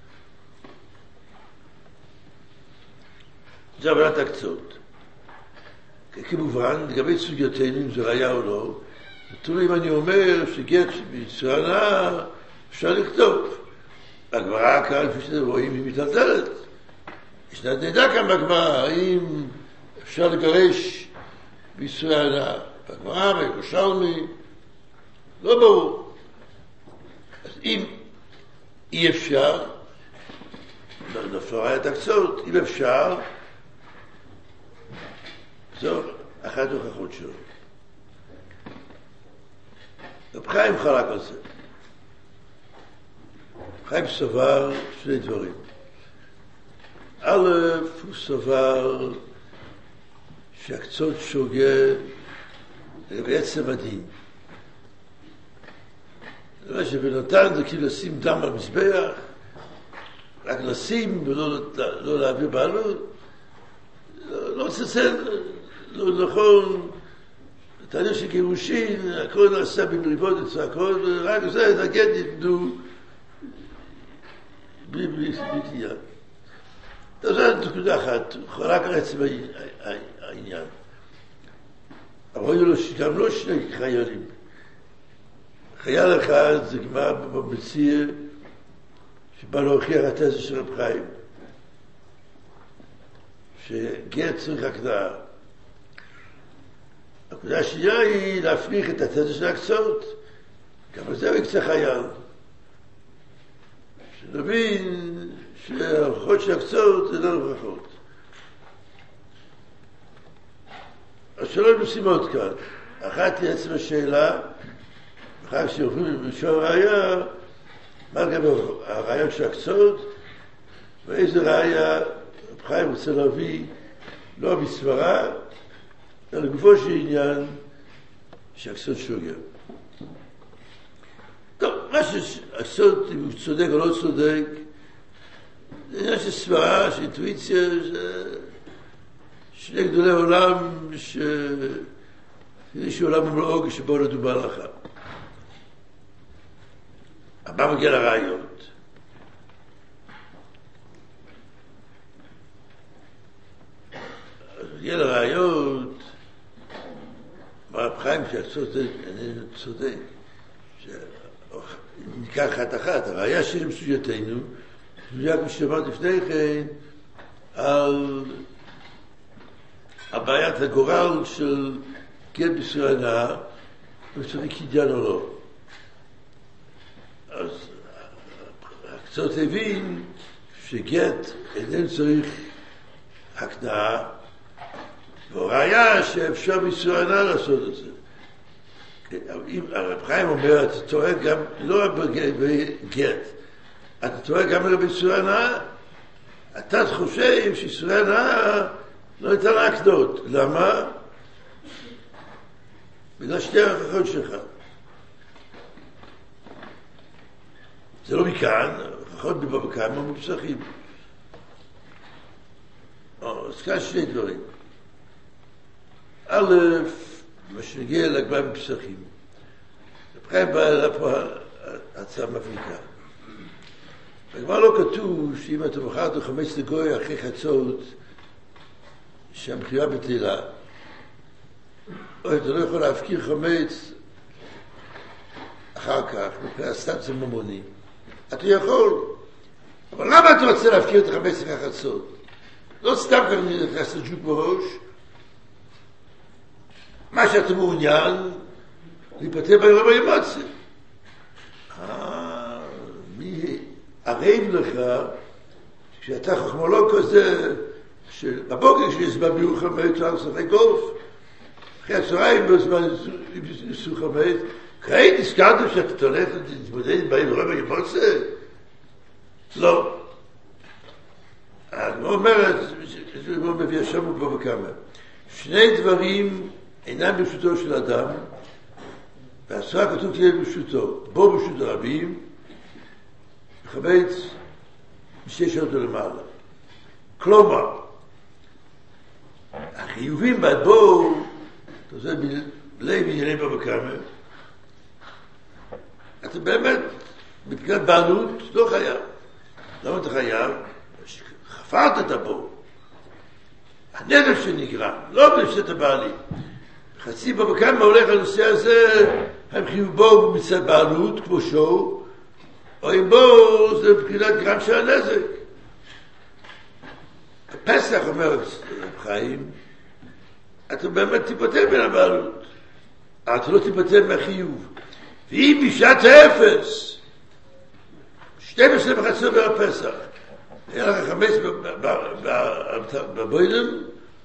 זה עבודת הקצות. כמובן, לגבי סוגיותינו, אם זה ראיה או לא, תראו אם אני אומר שגט ביצרנה אפשר לכתוב. הגמרא כאן, כפי שאתם רואים, היא מטלטלת. יש נדע כאן בגמרא, האם אפשר לגרש ביצרנה. בגמרא, בירושלמי, לא ברור. אז אם אי אפשר, נפלה ראיית הקצות, אם אפשר, זו אחת הוכחות שלו. רב חיים חלק על זה. חיים סבר שני דברים. א', הוא סבר שהקצות שוגה לגבי עצם הדין. זאת אומרת שבנתן זה כאילו לשים דם על מזבח, רק לשים ולא להעביר בעלות. לא צלצל, לא נכון, תהליך של גירושין, הכל נעשה במריבות וצעקות, ורק זה, את הגט יפדו בלי קניין. זו נקודה אחת, רק על עצם העניין. אבל היו לו גם לא שני חיילים. חייל אחד זה גמרא במציע, שבא להוכיח התזה של רב חיים, שגט צריך הקנאה. הנקודה השנייה היא להפריך את התזה של הקצות, גם על זה הוא יקצה חייל. שנבין שההוכחות של הקצות זה לא ברכות. אז שלוש משימות כאן. אחת היא עצם השאלה, אחר שיוכלו בשור ראיה, מה לגבי הרעיון של הקצות, ואיזה ראיה רב חיים רוצה להביא, לא בסברה, אלא לגופו של עניין שהקצות שוגה. טוב, מה שהקצות, אם הוא צודק או לא צודק, זה עניין של סברה, של אינטואיציה, שני גדולי עולם, שיש עולם ומלואו שבו לא דובר לך. מה מגיע לרעיונות? צודק. ניקח אחת. הראיה של מסויתנו, מדויק כמו שאמרת לפני כן, על הבעיית הגורל של גט בישראל הנאה, וצריך קניין או לא. אז הקצות הבין שגט איננו צריך הקנאה, והראיה שאפשר בישראל הנאה לעשות את זה. הרב חיים אומר, אתה טועה גם, לא רק בגט, אתה טועה גם לגבי בישראל הנאה. אתה חושב שישראל הנאה לא ניתן להקנות. למה? בגלל שתי ההוכחות שלך. זה לא מכאן, ההוכחות בבבא קמא מופסקים. אז כאן שני דברים. א', מה שנגיע להגבלה בפסחים. ובכן בא אליו פה הצעה מבריקה. בגמרא לא כתוב שאם אתה מכרת חמץ לגוי אחרי חצות, שהמכירה בטלה, או אתה לא יכול להפקיר חמץ אחר כך, מבחינת סתם זה ממוני. אתה יכול, אבל למה אתה רוצה להפקיר את החמץ אחרי חצות? לא סתם כך נכנס לג'וק בראש, מה שאתה מעוניין, להיפטר ביום האמוציה. מי ערב לך, כשאתה חכמולוג כזה, שבבוקר כשיש ביור חמץ, אתה עושה גולף, אחרי הצהריים בזמן איסור חמץ, כעת הזכרת שאתה הולך להתמודד ביום האמוציה? לא. אני אומרת, זה מביא השם ובבא קמא. שני דברים אינם ברשותו של אדם, והעשרה כתוב תהיה ברשותו, בו ברשות הרבים, וחמץ משש אותו למעלה. כלומר, החיובים בעד בו, אתה עושה בלי בענייני בבא קמא, אתה באמת, מבחינת בעלות, לא חייב. למה אתה חייב? חפרת את הבו. הנדל שנגרם, לא בנפשת הבעלים. חצי בבא קמא הולך על הנושא הזה, הם חיוב בו מצד בעלות, כמו שואו, או אם בו זה מבחינת גרם של הנזק. הפסח אומר רב חיים, אתה באמת תיפטר בין הבעלות. אתה לא תיפטר מהחיוב. ואם בשעת האפס, 12 וחצי בפסח, היה לך חמץ בבוידם,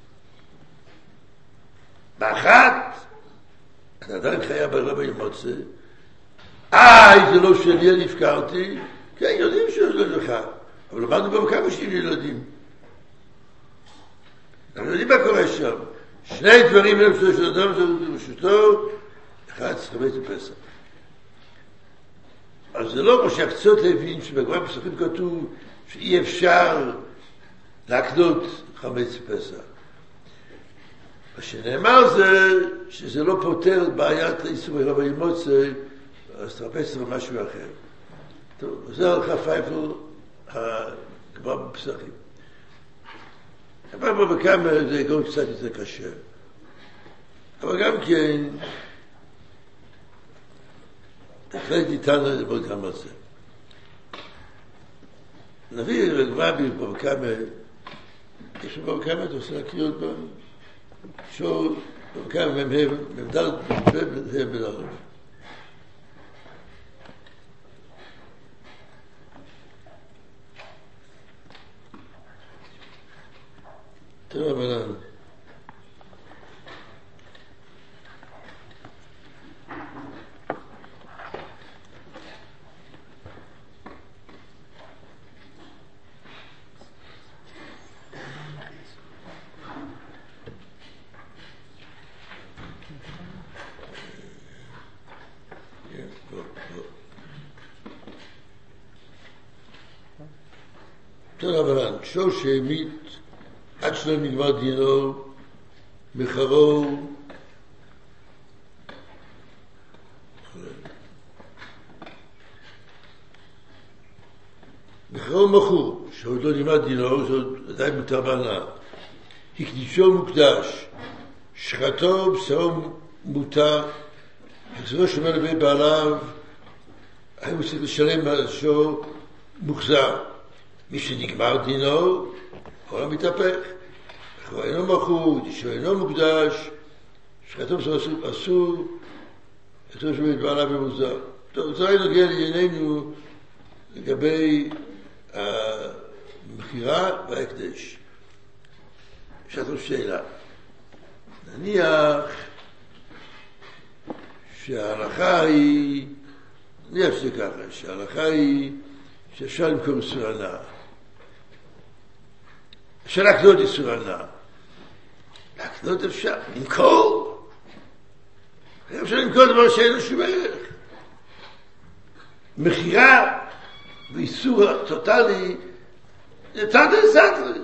באחת, אתה עדיין חייב ברבע ימוצא, זה לא שלי, אני הפקרתי, כן, יודעים שזה לא לך, אבל למדנו בבא קמא שלי ילדים. אנחנו יודעים מה קורה שם. שני דברים הם של אדם, זה ברשותו, אחד, חמץ בפסח. אז זה לא כמו שהקצות הבין שבגמרא בפסחים כתוב שאי אפשר להקנות חמץ בפסח. מה שנאמר זה שזה לא פותר בעיית איסור ברבע ימוצא, אז תחפש זה משהו אחר. טוב, זה הלכה פייפל הגמרא בפסחים. אבל בבא קמא זה גם קצת יותר קשה. אבל גם כן, תחלט ניתן ללמוד גם על זה. נביא לגמרא בבא קמא, יש בבא קמא, אתה רוצה להקריא עוד פעם? שור, בבא קמא ממדל בלערב. תראה בלערב. תראה בלערב, שור שהמית עד שלא נגמר דינו, מחרו, מחור, שעוד לא נגמר דינו, זה עדיין מותר בהנאה. הקדישו מוקדש, שחטו בשרו מותר, כשזה לא שומע לבית בעליו, הוא צריך לשלם משהו מוחזר. מי שנגמר דינו, העולם מתהפך. הוא אינו מלכות, אישו אינו מוקדש, שכתוב אסור, כתוב שבית בעליו במוזר. טוב, זה נוגע לענייננו לגבי המכירה וההקדש. שאלת שאלה. נניח שההלכה היא, נניח שזה ככה, שההלכה היא שאפשר למכור איסור הנאה. אפשר להקנות איסור הנאה. להקנות אפשר, למכור. אפשר למכור דבר שאין לו שום ערך. מכירה ואיסור טוטלי, זה תרתי סתרי.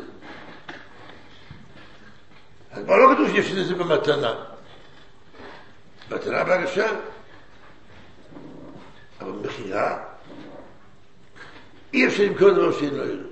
אז כבר לא כתוב שיש לזה במתנה. מתנה בהגשה. אבל מכירה, אי אפשר למכור דבר שאין לו ערך.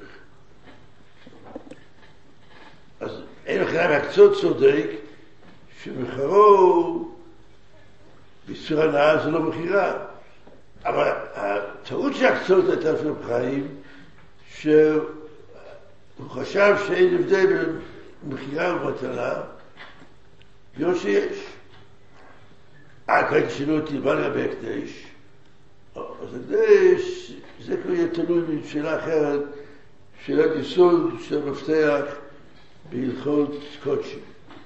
אז אין מכירה מהקצות צודק, שמכרו באיסור הנאה זה לא מכירה. אבל הטעות שהקצות הייתה לפני בחיים, שהוא חשב שאין הבדל בין מכירה ומתנה, ביות שיש. כהן שינו אותי, בא לגבי הקדש. אז הקדש, זה כבר יהיה תלוי בשאלה אחרת, שאלת יסוד של מפתח בהלכות קודשי.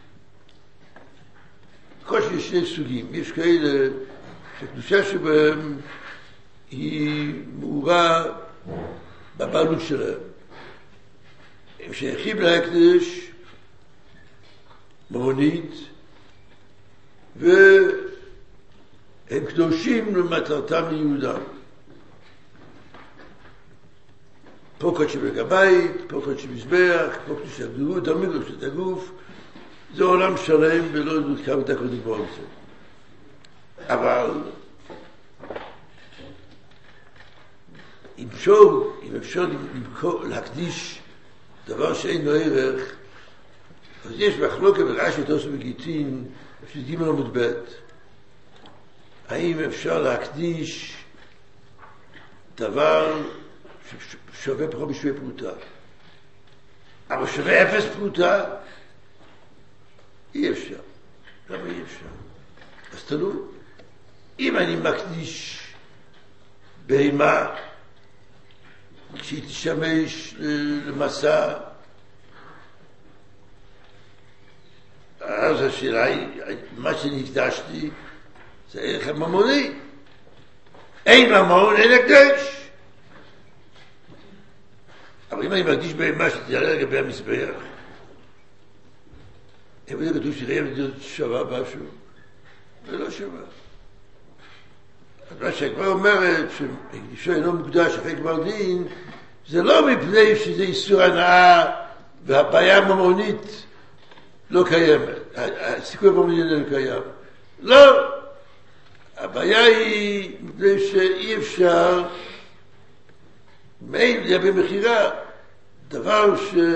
קודשי יש שני סוגים, יש כאלה שהקדושה שבהם היא מאורה בבעלות שלהם. הם שייכים להקדש ממונית, והם קדושים למטרתם ליהודם. פה קודשי בגבית, פה קודשי מזבח, פה קודשי הגדרות, תמיד קודשי הגוף. זה עולם שלם ולא נזכר את הקודם פה על זה. אבל אם אפשר להקדיש דבר שאין לו ערך, אז יש מחלוקת ברש"י תוספות וגיטין, בפסוק ג' עמוד ב', האם אפשר להקדיש דבר ששווה פחות בשווה פרוטה, אבל שווה אפס פרוטה? אי אפשר. למה אי אפשר? אז תלוי. אם אני מקדיש בהמה כשהיא תשמש למסע, אז השאלה היא, מה שנקדשתי זה ערך הממוני. אין ממון, אין הקדש. אבל אם אני מקדיש בהמה שתעלה לגבי המזבח, אם זה כתוב שחייב להיות שווה משהו, זה לא שווה. אז מה שהגמרא אומרת, שהקדישו אינו מוקדש אחרי גמר דין, זה לא מפני שזה איסור הנאה והבעיה הממונית לא קיימת. הסיכוי הממוני לא קיים. לא. הבעיה היא מפני שאי אפשר מעין לגבי מכירה, דבר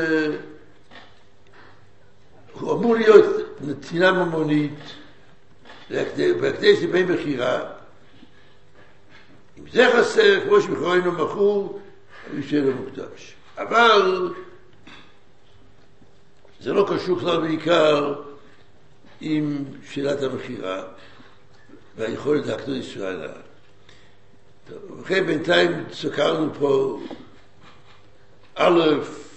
שהוא אמור להיות נתינה ממונית, והקדש זה בין מכירה. אם זה חסר, כמו שמכירה אינו מכור, הוא שאינו מוקדש. אבל זה לא קשור כלל בעיקר עם שאלת המכירה והיכולת להקנות איסור הנאה. ובכן בינתיים סקרנו פה א'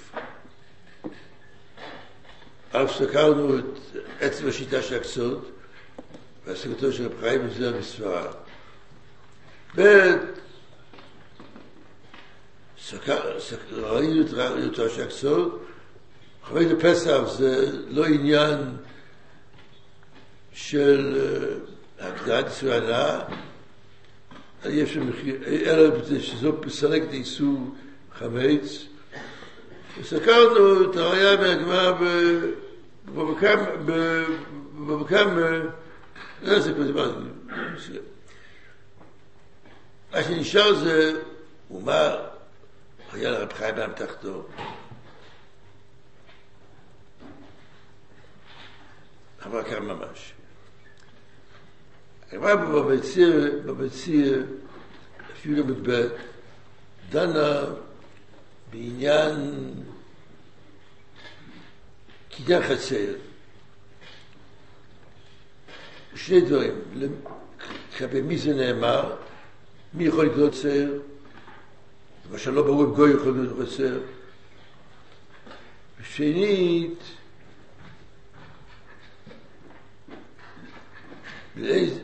סקרנו את עצם השיטה של הקצות והשגתו של רב חיים מזוהר בספרד. ב' ראינו את ראיותו של הקצות. חמש לפסח זה לא עניין של הקדמת איסור הנאה, אלא שזו פסלק לאיסור חמץ. וסקרנו את הראיה מהגמרא בבקם זה כבר דיברתי. מה שנשאר זה, ומה היה לרב חיים באמתחתו. אבל כאן ממש. הגמרא במציר, אפילו ל"ב, דנה בעניין קניין חצר. שני דברים, כלפי מי זה נאמר, מי יכול לקנות חצר, למשל לא ברור אם גוי יכול לקנות חצר. ושנית, לאיזה,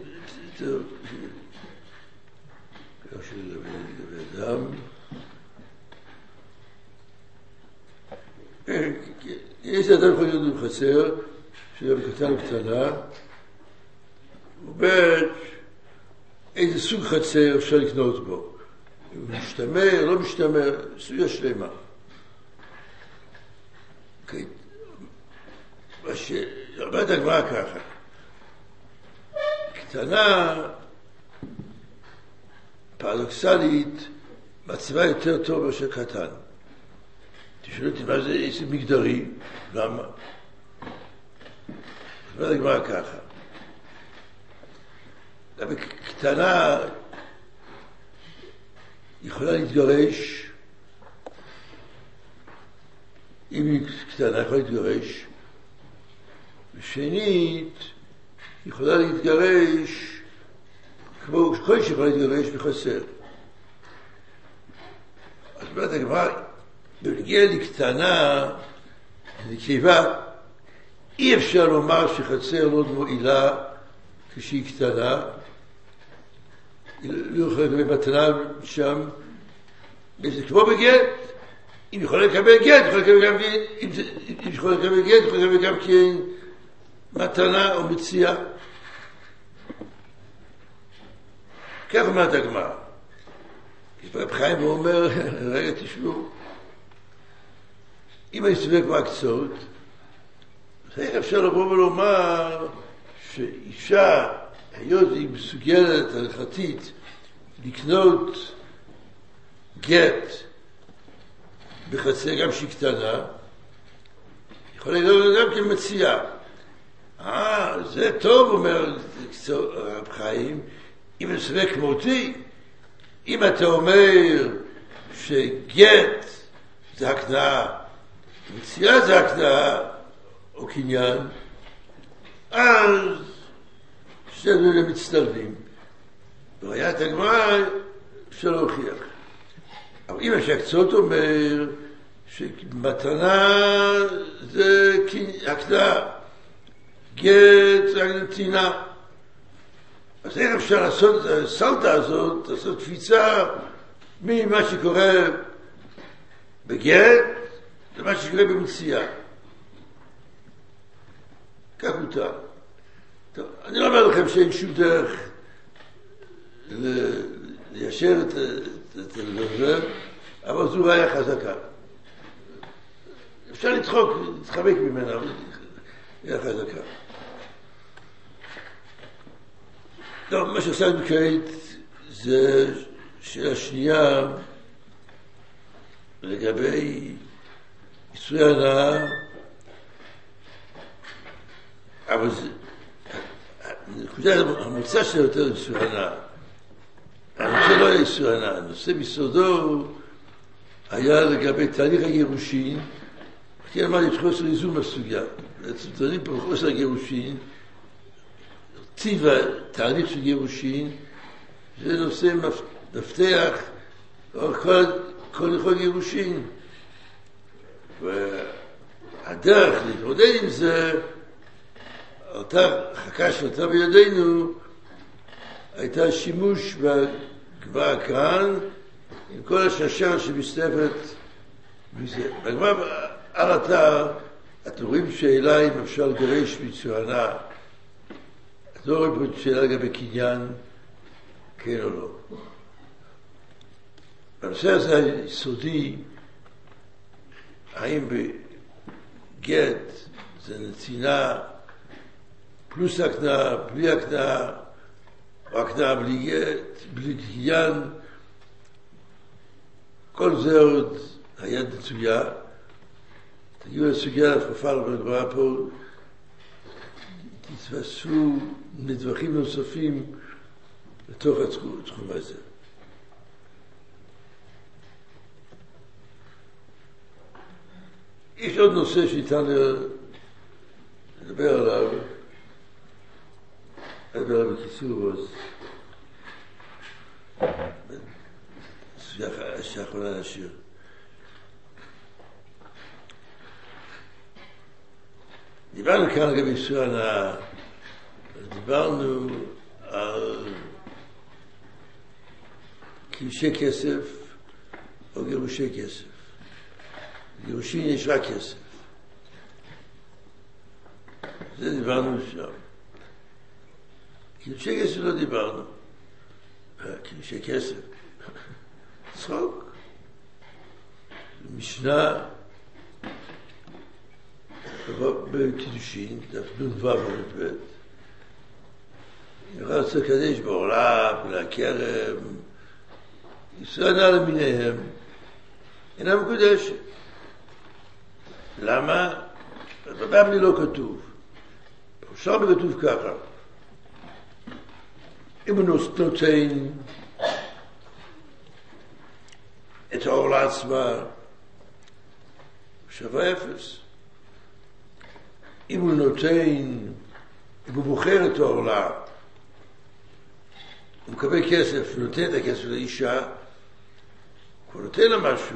לגבי אדם, איזה אדם יכול להיות בחצר, שזה בקטן וקטנה, ובית, איזה סוג חצר אפשר לקנות בו. הוא משתמר, לא משתמר, סוגיה שלמה. מה שאומרת הגמרא ככה, קטנה, פרדוקסלית, מצבה יותר טוב מאשר קטן. תשאלו אותי מה זה איזה מגדרי, למה? אומרת הגמרא ככה, למה קטנה יכולה להתגרש, אם היא קטנה יכולה להתגרש, ושנית יכולה להתגרש כמו כל שיכולה להתגרש בחסר. אז אומרת הגמרא, בנגיע לקטנה, נקבה, אי אפשר לומר שחצר לא מועילה כשהיא קטנה, לא יכולה לקבל מתנה שם, זה כמו בגט, אם יכולה לקבל גט, יכולה לקבל גם גט, אם יכולה לקבל גט, יכולה לקבל גם כן מתנה או מציאה. כך אומרת הגמרא. רב חיים הוא אומר, רגע תשמעו, אם אני סובק מהקצות, אז איך אפשר לבוא ולומר שאישה, היות היא מסוגלת הלכתית לקנות גט בחצר גם שהיא קטנה, יכולה לקנות גם כמציאה. זה טוב, אומר רב חיים, אם אני סובק כמותי, אם אתה אומר שגט זה הקנאה, מציאה זה הקנאה או קניין, אז שני דברים מצטלבים. בראיית הגמרא אפשר להוכיח. אבל אם השקצות אומר שמתנה זה הקנאה, גט זה נתינה, אז איך אפשר לעשות את הסלטה הזאת, לעשות קפיצה ממה שקורה בגט למה שקורה במציאה. כך מותר. טוב, אני לא אומר לכם שאין שום דרך ליישר את זה, אבל זו ראיה חזקה. אפשר להתחבק ממנה, אבל ראיה חזקה. טוב, מה שעשינו כעת זה שאלה שנייה לגבי איסורי הנאה, אבל זה, המוצא שלה יותר איסורי הנאה. הנושא לא היה איסורי הנאה, הנושא ביסודו היה לגבי תהליך הגירושין, כי אמר לי חוסר איזון בסוגיה. בעצם טוענים פה חוסר הגירושין, טיב התהליך של גירושין, זה נושא מפתח כל הלכות גירושין. והדרך להתמודד עם זה, אותה חכה שאותה בידינו, הייתה שימוש בגמרא כאן, עם כל השרשרת שמסתפת מזה. בגמרא על אתר, אתם רואים שאלה אם אפשר לגרש בצורה הנאה. אתם לא רואים פה שאלה לגבי קניין, כן או לא. בנושא הזה היסודי, האם בגט זה נתינה פלוס הקנאה, בלי הקנאה, או הקנאה בלי גט, בלי קניין, כל זה עוד היה נצויה. תגיעו לסוגיה לפרפה לגמרא פה, תתווספו נדבכים נוספים לתוך התחום הזה. יש עוד נושא שניתן לדבר עליו, לדבר עליו בקיצור, אז שיכולה להשאיר. דיברנו כאן לגבי איסור הנאה, דיברנו על קידושי כסף או גירושי כסף. גירושין יש רק כסף. זה דיברנו שם. קידושי כסף לא דיברנו. קידושי כסף. צחוק. משנה בקידושין, דף נ"ו עמוד ב', יכול לעשות קדש בעולם, ולכרם, איסור הנאה למיניהם, אינה מקודשת. למה? בבבלי לא כתוב. שם כתוב ככה. אם הוא נותן את האור לעצמה, שווה אפס. אם הוא נותן, אם הוא בוחר את העולה, הוא מקבל כסף, הוא נותן את הכסף לאישה, הוא נותן לה משהו.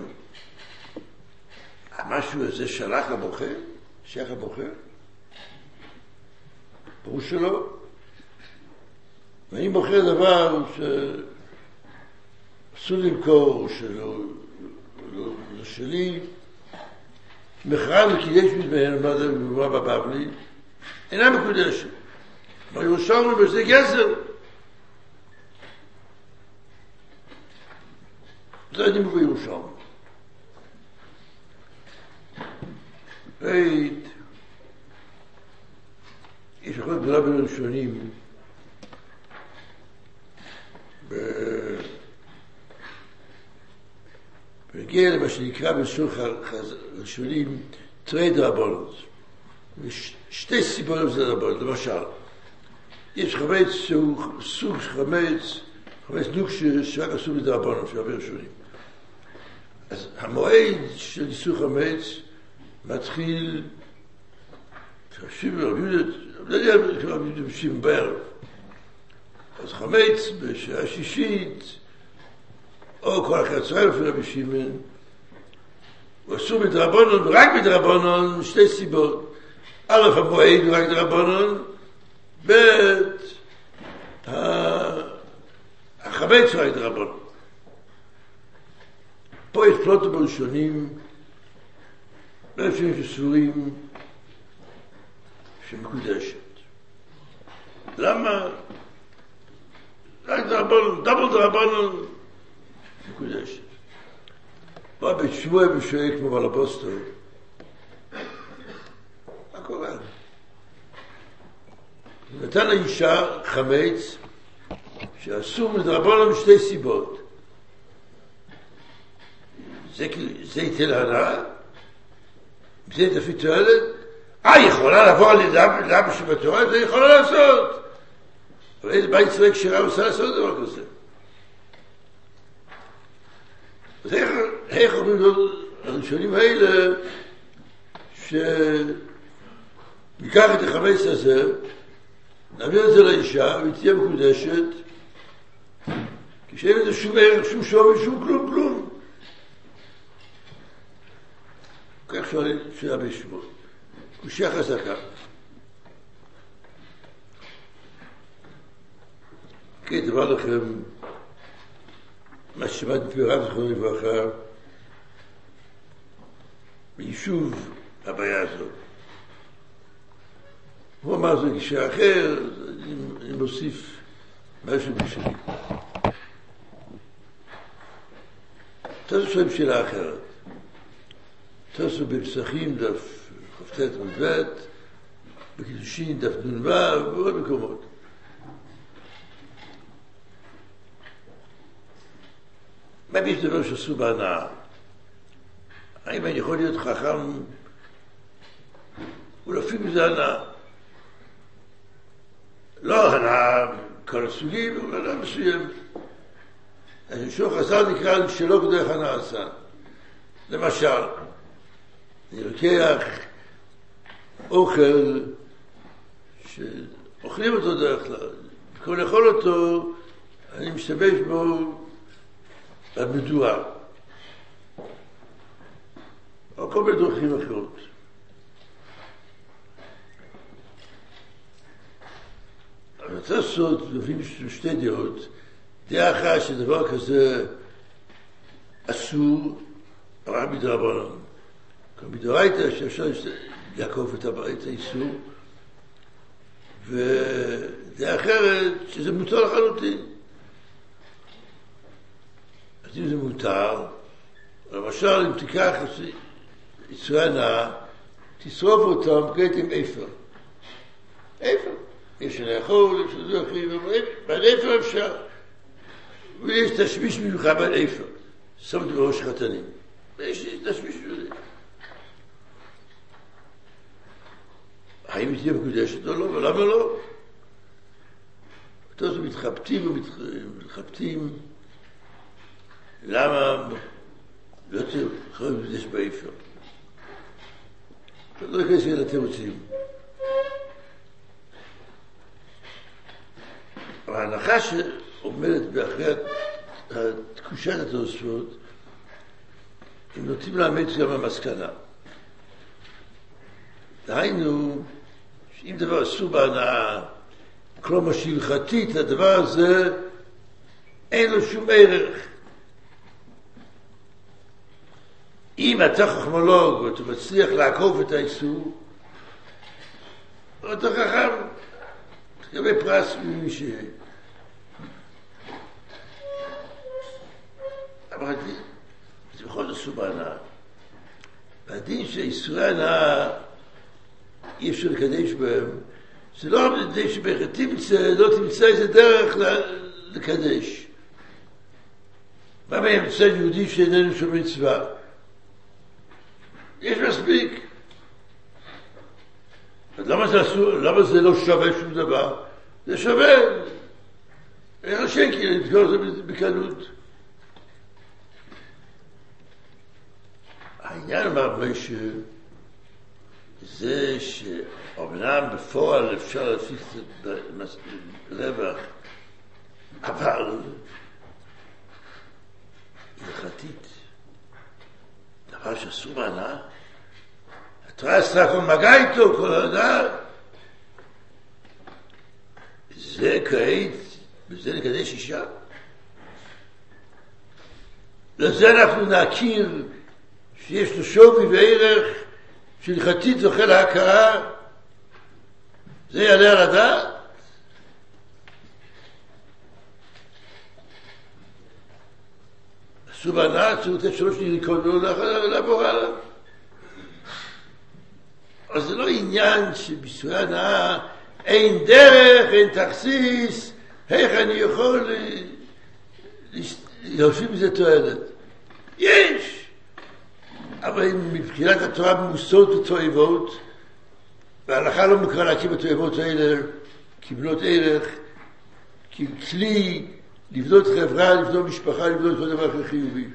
המשהו הזה שלח לבוחר? שייך לבוחר? ברור שלא. ואם בוחר דבר שאסור למכור, שלא שלי, מכרם וקידש מזבהן, מה בבבלי, אינה מקודשת. מה ירושלמי בזה גזל? זה הדימוק בירושלמי. בית, יש אחת גדולה בין הראשונים, בנגיע למה שנקרא בלשון ראשונים תרי דרבנות. יש שתי סיבות לזה דרבנות. למשל, יש חמץ שהוא סוג חמץ נוקשה שרק עשו בדרבנות, של הרבה ראשונים. אז המועד של איסור חמץ מתחיל בשבעים בערב. אז חמץ בשעה שישית, או כל אחרי הצהריים לפני רבי שמעון, הוא אסור מדרבנן, ורק מדרבנן, שתי סיבות. א', המועד הוא רק דרבנן, ב', החמץ הוא רק דרבנן. פה יש פלוטו בראשונים, בראשונים שסבורים שמקודשת. למה? רק דרבנן, דבל דרבנן, מקודשת. בא בית שמואל ושואל כמו בעל הפוסטר, מה קורה? נתן לאישה חמץ שאסור מדרבנן משתי סיבות. זה ייתן הנאה? זה לפי תועלת? יכולה לעבור על ידם שבתורה? זה יכולה לעשות. אבל איזה בית צבאי כשרה עושה לעשות דבר כזה? אז איך אומרים הראשונים האלה שניקח את החמץ הזה, נעביר את זה לאישה ותהיה מקודשת, כשאין לזה שום ערך, שום שווי, שום כלום. כך שואלים שאלה בשמות. קושיה חזקה. כן, דבר לכם, מה ששמעת מפי רב זכרונו לברכה, ביישוב הבעיה הזאת. הוא אמר זה גישה אחר, אני מוסיף משהו בשבילי. תעשו שואלים שאלה אחרת. תעשו בפסחים דף כ"ט עמוד ב', בקידושין דף נ"ו ובעוד מקומות. מה יש דבר שעשו בהנאה? האם אני יכול להיות חכם ולהפיק מזה הנאה? לא הנאה כל הסוגים, הוא אדם מסוים. השור חסר נקרא שלא כדרך הנעשה. למשל, אני לוקח אוכל שאוכלים אותו דרך כלל, במקום לאכול אותו, אני משתמש בו במדורה, או כל מיני דרכים אחרות. אני רוצה לעשות, לפעמים שתי דעות, דעה אחת שדבר כזה אסור, רק מדרבנן. מדאורייתא שאפשר לעקוף את האיסור, ודעה אחרת שזה מותר לחלוטין. אז אם זה מותר, למשל אם תיקח איסורי הנאה, תשרוף אותם כעת עם אפר. אפר. יש לאכול, יש לזוכרים, באפר אפשר. ויש תשמיש מיוחד באפר. שמתי בראש חתנים. ויש תשמיש מיוחד. האם היא תהיה מקודשת או לא, ולמה לא? אותו מתחבטים ומתחבטים. למה לא יכולים לקודש באפר? לא יכנס לתירוצים. אבל ההנחה שעומדת באחרי תחושת התוספות, הם נוטים לאמץ גם המסקנה. דהיינו, שאם דבר אסור בהנאה, כלומר שהלכתית, הדבר הזה אין לו שום ערך. אם אתה חכמולוג ואתה מצליח לעקוף את האיסור, אתה חכם, תקבל פרס ממי שיהיה. אבל זה בכל זאת אסור בהנאה. והדין שאיסורי הנאה אי אפשר לקדש בהם, זה לא רק כדי לא תמצא איזה דרך לקדש. מה באמצע יהודי שאיננו שומר מצווה? יש מספיק. אז למה זה לא שווה שום דבר? זה שווה. איך השנקי לתקור את זה בקלות? העניין אמר זה שאומנם בפועל אפשר להפיק רווח, אבל הלכתית, דבר שאסור בהנאה, התורה אסרה כל מגע איתו, כל הנאה, זה כעת, בזה נקדש אישה. לזה אנחנו נכיר שיש לו שווי וערך, שהלכתית זוכה להכרה, זה יעלה על הדעת. עשו בהנאה, צריך לתת 3 יריקות לעבור הלאה. אבל זה לא עניין שבסורי הנאה אין דרך, אין תכסיס, איך אני יכול להוסיף מזה תועלת. יש! אבל מבחינת התורה במוסות ותועבות, וההלכה לא מוכרה להקים את התועבות האלה כבנות ערך, ככלי לבנות חברה, לבנות משפחה, לבנות כל דבר הכי חיובי.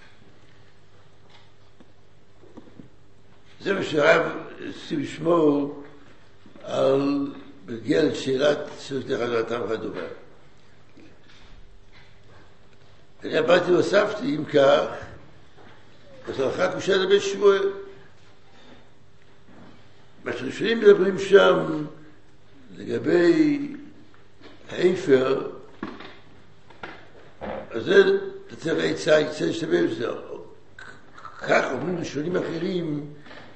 זה מה שהרב שים לשמור על בגיע לשאלת שדרך הדעתם וכדומה. אני באתי והוספתי אם כך, אז הלכה קושה לבית שמואל. מה שראשונים מדברים שם לגבי האפר, אז זה תצטרך עצה, יצא להשתמש בזה. כך אומרים ראשונים אחרים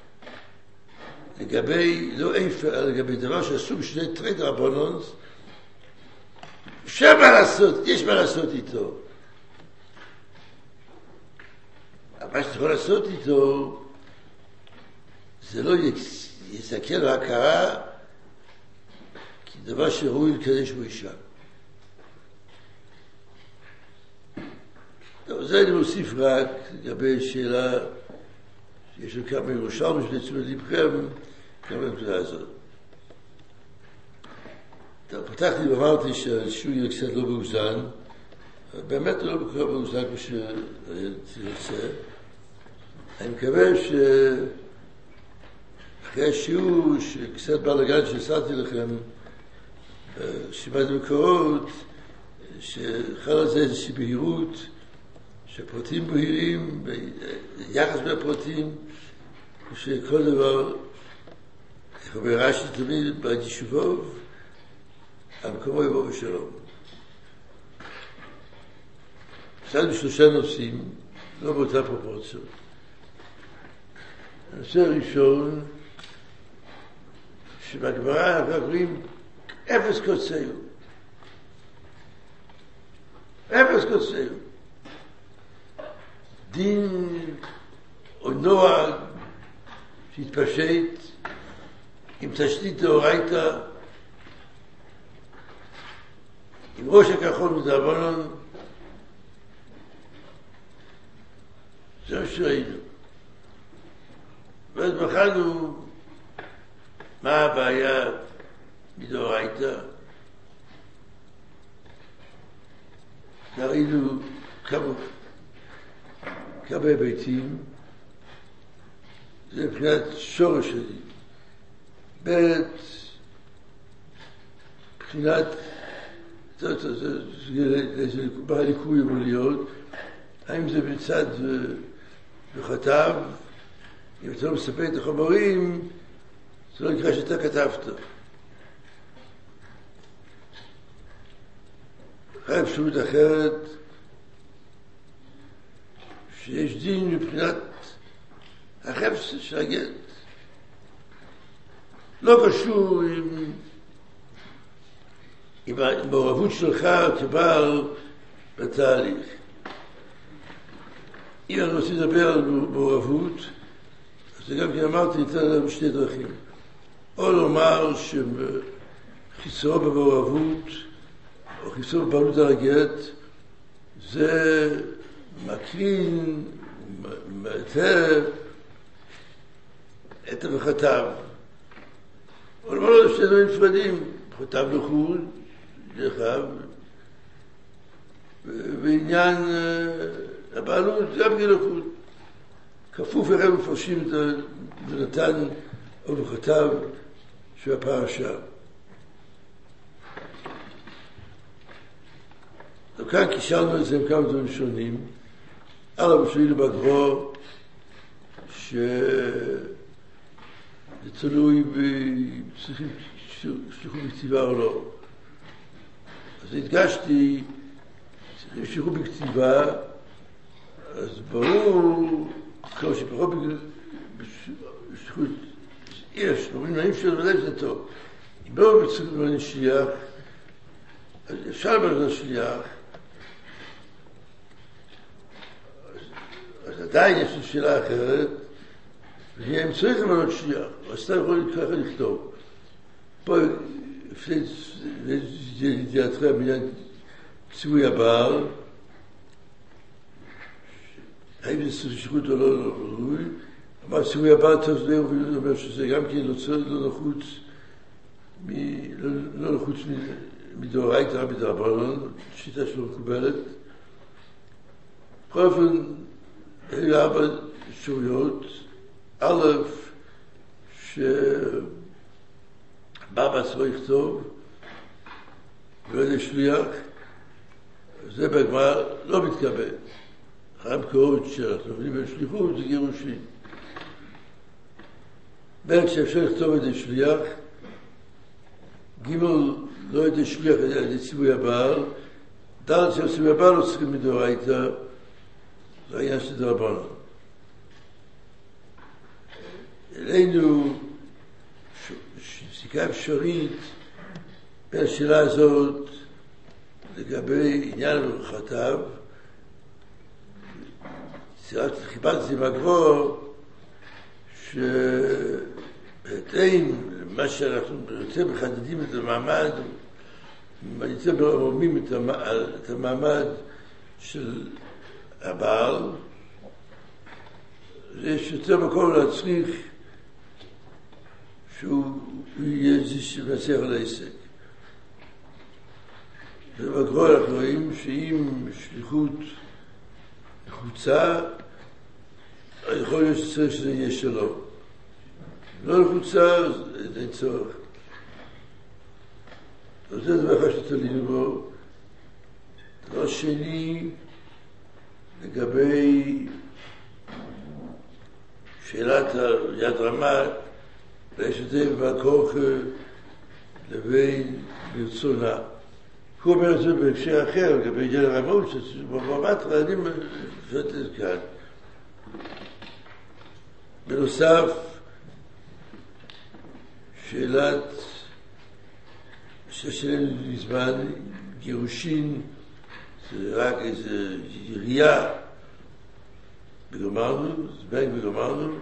לגבי, לא אפר, אלא לגבי דבר שעשו בשני תרי דרבנן, אפשר מה לעשות, יש מה לעשות איתו. מה שאתה יכול לעשות איתו, זה לא יסתכל להכרה, כי דבר שראוי לקדש בו אישה. טוב, זה אני מוסיף רק לגבי שאלה שיש לו כמה ירושלמים שלתשומת לבכם, גם בנקודה הזאת. פתחתי ואמרתי שהשיעור יהיה קצת לא מאוזן, באמת לא בקרוב מאוזן כמו שתרצה. אני מקווה שאחרי השיעור שקצת בלגן שהסרתי לכם שימת מקורות, שחל על זה איזושהי בהירות, שפרטים בהירים, יחס בין הפרטים, שכל דבר, איך אומר רש"י תמיד, ביישובוב, המקומו יבוא בשלום. קצת בשלושה נושאים, לא באותה פרופורציות. הנושא הראשון, שבגמרא אנחנו קוראים אפס קוצר. אפס קוצר. דין או נוהג שהתפשט עם תשתית דאורייתא, עם ראש הכחול מדרבנן, זה מה שראינו. ואז בחנו מה הבעיה מדאורייתא. ראינו כמה היבטים, זה מבחינת שורש שלי. מבחינת, זה בליקוי יכול להיות, האם זה בצד וכתב, אם אתה לא מספר את החומרים, זה לא נקרא שאתה כתבת. אחרי אפשרות אחרת, שיש דין מבחינת החפץ של הגט. לא קשור עם המעורבות שלך כבעל בתהליך. אם אני רוצה לדבר על מעורבות, אז זה גם כי אמרתי, ניתן להם שתי דרכים. או לומר שחיסרו במעורבות, או חיסרו בבעלות על הגט, זה מקרין, מטר, את המחתב. אבל לא לו שתי דברים נפרדים, חתב לחול, דרך ועניין הבעלות, גם לחול. כפוף איך הם מפרשים את ונתן או בחתב של הפרשה. וכאן קישרנו את זה עם כמה דברים שונים. אלא בשביל בגבו שזה תלוי צריכים שליחו בכתיבה או לא. אז הדגשתי, צריכים שליחו בכתיבה, אז ברור, כמו שפחות בשליחות יש, אומרים להם ודאי זה טוב. אם לא צריכים לבוא לשליח, אז אפשר לבוא לשליח, אז עדיין יש לי שאלה אחרת, ואם צריך למנות שליח, אז אתה יכול ככה לכתוב. פה, לפני ידיעתך בעניין ציווי הבעל, האם זה שליחות או לא ראוי? אמר ציווי הבעל טוב זה אומר שזה גם כן לא נחוץ מדאורייתא רבי דרבנן, שיטה שלא מקובלת. בכל אופן, היו 4 אפשרויות. א', שבא בעצמו יכתוב ולא שליח, זה בגמרא לא מתקבל. אחרי המקורות שאנחנו עובדים בשליחות זה גירושין. ב', שאפשר לכתוב את השליח. ג', לא את השליח, את ציווי הבעל. ד', שציווי הבעל לא צריכים מדאורייתא, זה העניין של דרבנן. אלינו סיכה אפשרית בין השאלה הזאת לגבי עניין וברכתיו, חיברתי מהגבור שבהתאם למה שאנחנו יותר מחדדים את המעמד, יותר מרוממים את המעמד של הבעל, יש יותר מקום להצריך שהוא יהיה זה שמנצח על העסק. ובגרוע אנחנו רואים שאם שליחות נחוצה, יכול להיות שצריך שזה יהיה שלום. לא נחוצה, אין צורך. אז זה דבר אחד שתלינו בו. דבר שני, לגבי שאלת יד רמת, ויש את זה בקורך לבין ברצונה. הוא אומר את זה בהקשר אחר, לגבי יד רמות, שבמאמת רעדים שתת כאן. בנוסף, שאלת ששלנו מזמן, גירושין, זה רק איזו ירייה בגמרנו, זבנג בגמרנו,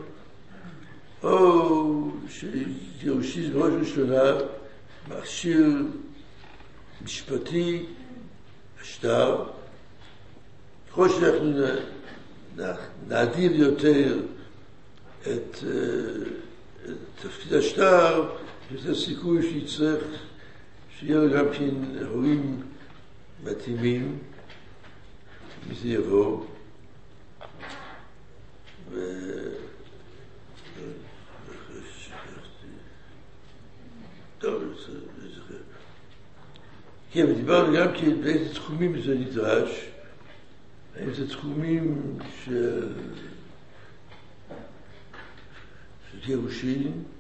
או שגירושין בראש ראשונה מכשיר משפטי, השטר, ככל שאנחנו נעדיר יותר את תפקיד השטר, יש לו סיכוי שיצטרך שיהיה לו גם כן הורים מתאימים, מזה יבוא. טוב, כן, ודיברנו גם כן באיזה תחומים זה נדרש, האם זה תחומים של גירושין,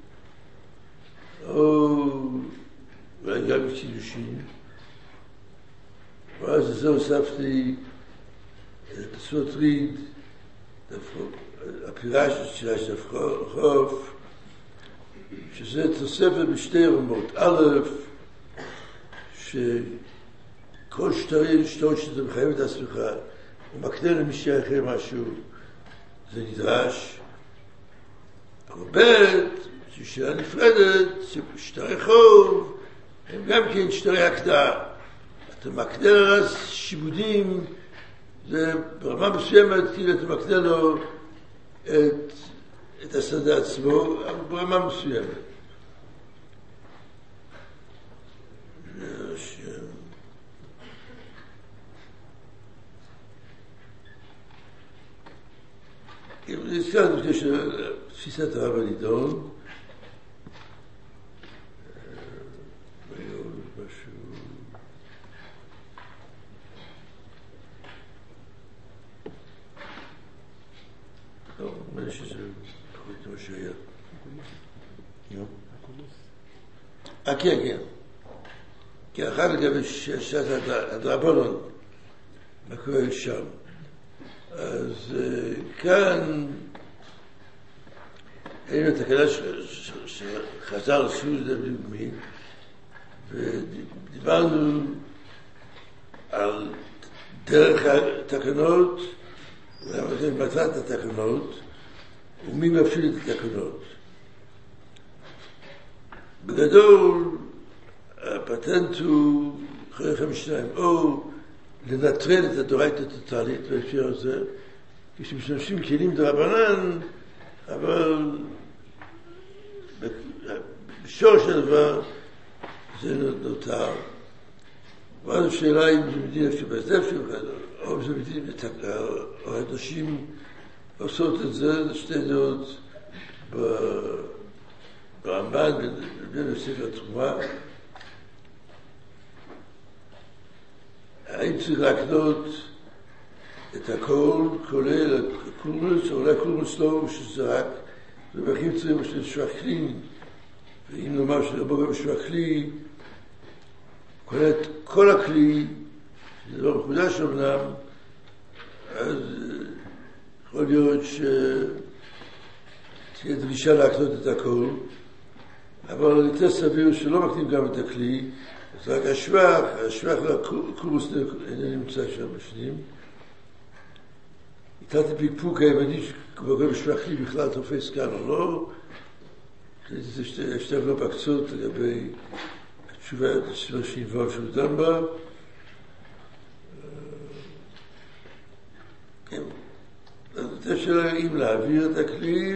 או אולי גם קידושין. ואז לזה הוספתי את הסוטריד, הפירש של החוף, שזה תוספת בשתי רמות. א', שכל שטרות שאתה מחייב את עצמך, הוא מקנה למישהו אחר משהו, זה נדרש. אבל ב', ששאלה נפרדת, ששטרי חוב, הם גם כן שטרי הקדעה. אתה מקנה לו שיבודים, זה ברמה מסוימת, כאילו אתה מקנה לו את השדה עצמו, אבל ברמה מסוימת. הזכרנו תפיסת הרב הנידון, נדמה לי שזה פחות כמו שהיה. כן. כי אחר לגבי שעת הדרבנון, מה קורה שם. אז כאן היינו תקנה שחזר לסעוד לבמי, ודיברנו על דרך התקנות, מטרת התקנות, ומי מפעיל את התקנות. בגדול, הפטנט הוא חלק משניים, או לנטרל את הדורייתא הטוטלית בהקשר הזה, כשמשתמשים כלים דרבנן, אבל בשורש הדבר זה נותר. ואז השאלה אם זה מדין אפשר בסדפי, או זה מדין או הנשים עושות את זה, זה שתי דעות ברמב"ן בין הספר התרומה. האם צריך להקנות את הכל, כולל הקלומוס, או אולי הקלומוס לא, שזה רק, ובכם צריכים של שווה-כלי, ואם נאמר שרבו גם שווה-כלי, כולל את כל הכלי, שזה לא מחודש אמנם, אז יכול להיות שתהיה דרישה להקנות את הכל, אבל יותר סביר שלא מקנים גם את הכלי, אז רק השבח לקלומוס אינו נמצא שם בפנים. התחלתי פיקפוק הימני שכבר שבח לי בכלל תופס כאן או לא. זה שתי לא בקצות לגבי התשובה שנבוא שהוא דן בה. כן. אז את השאלה אם להעביר את הכלי,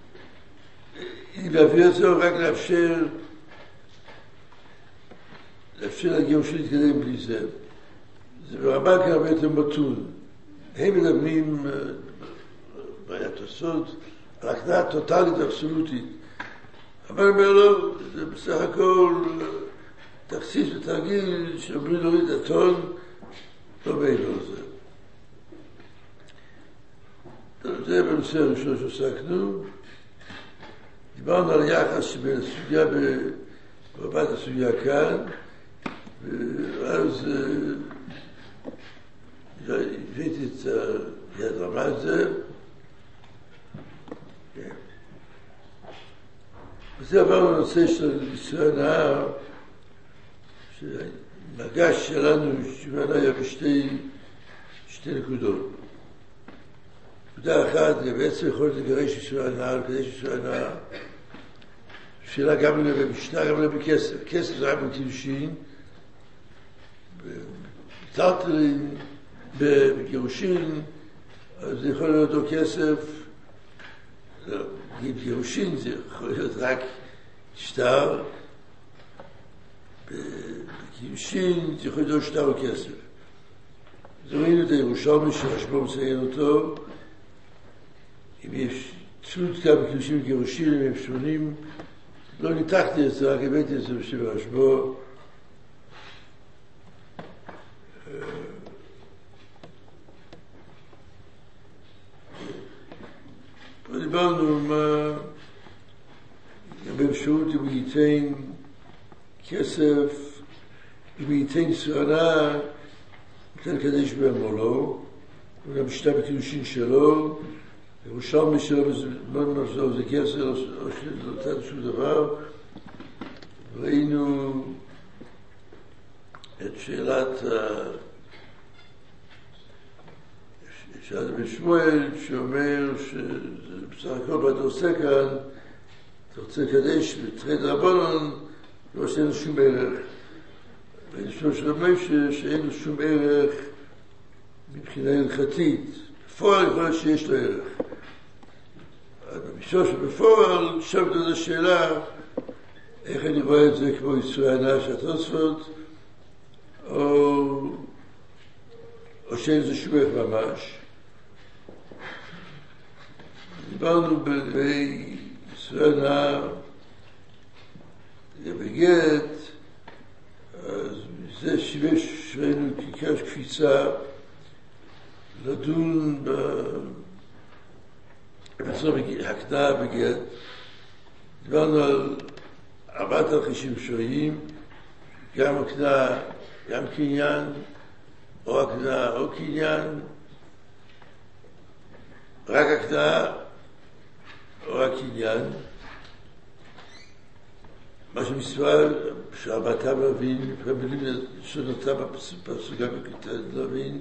אם להעביר את זה או רק לאפשר אפשר הגירושין להתקדם בלי זה. זה ברמה כאן הרבה יותר מתון. הם מדברים בעיית הסוד על הקנאה טוטלית ואבסולוטית. אבל אומר לו, זה בסך הכל תכסיס ותרגיל שאומרים להוריד את הטון, לא מעבר לזה. זה בנושא הראשון שעסקנו. דיברנו על היחס שבין הסוגיה ברמת הסוגיה כאן, ואז הבאתי את יד רמה הזה. וזה עברנו לנושא של ישראל נהר, שהמגש שלנו היה בשתי נקודות. נקודה אחת, זה בעצם יכול לגרש ישראל נהר, לקדש ישראל נהר. שאלה גם לגבי משנה, גם לגבי כסף. כסף זה רק בקידושין, בטרטרים, בגירושין, אז זה יכול להיות אותו כסף. בגירושין זה יכול להיות רק שטר, בקידושין זה יכול להיות שטר או כסף. אז ראינו את הירושלמי שרשב"א מציין אותו, אם יש תלות כאן בקידושין וגירושין, אם הם שונים, לא ניתחתי את זה, רק הבאתי את זה בשם רשב"א. פה דיברנו מה באפשרות אם ייתן כסף, אם ייתן סרנה, ניתן קדש בהם או לא, וגם שתה בקידושין שלו, ירושלמי שלו, זה כסף או שנותן שום דבר. ראינו את שאלת בן שמואל שאומר שבסך הכל מה אתה עושה כאן, אתה רוצה לקדש בתרי דרבנן, לא עושה לו שום ערך. ונשמע שלומי שאין לו שום ערך מבחינה הלכתית. בפועל יכול להיות שיש לו ערך. במישור שבפועל, שם את השאלה איך אני רואה את זה כמו ישראל נהר של התוספות, או שאין לזה שום ערך ממש. דיברנו בישראל נהר, בגט, אז זה שימש שראינו כיכר קפיצה לדון בצורה הקנאה בגט. דיברנו על 4 תרחישים שונים, גם הקנאה, גם קניין, או הקנאה או קניין, רק הקנאה או רק קניין. מה שמספר שהרבתה להבין, מבחינת מילים שנותה בפסוקה בקליטה להבין,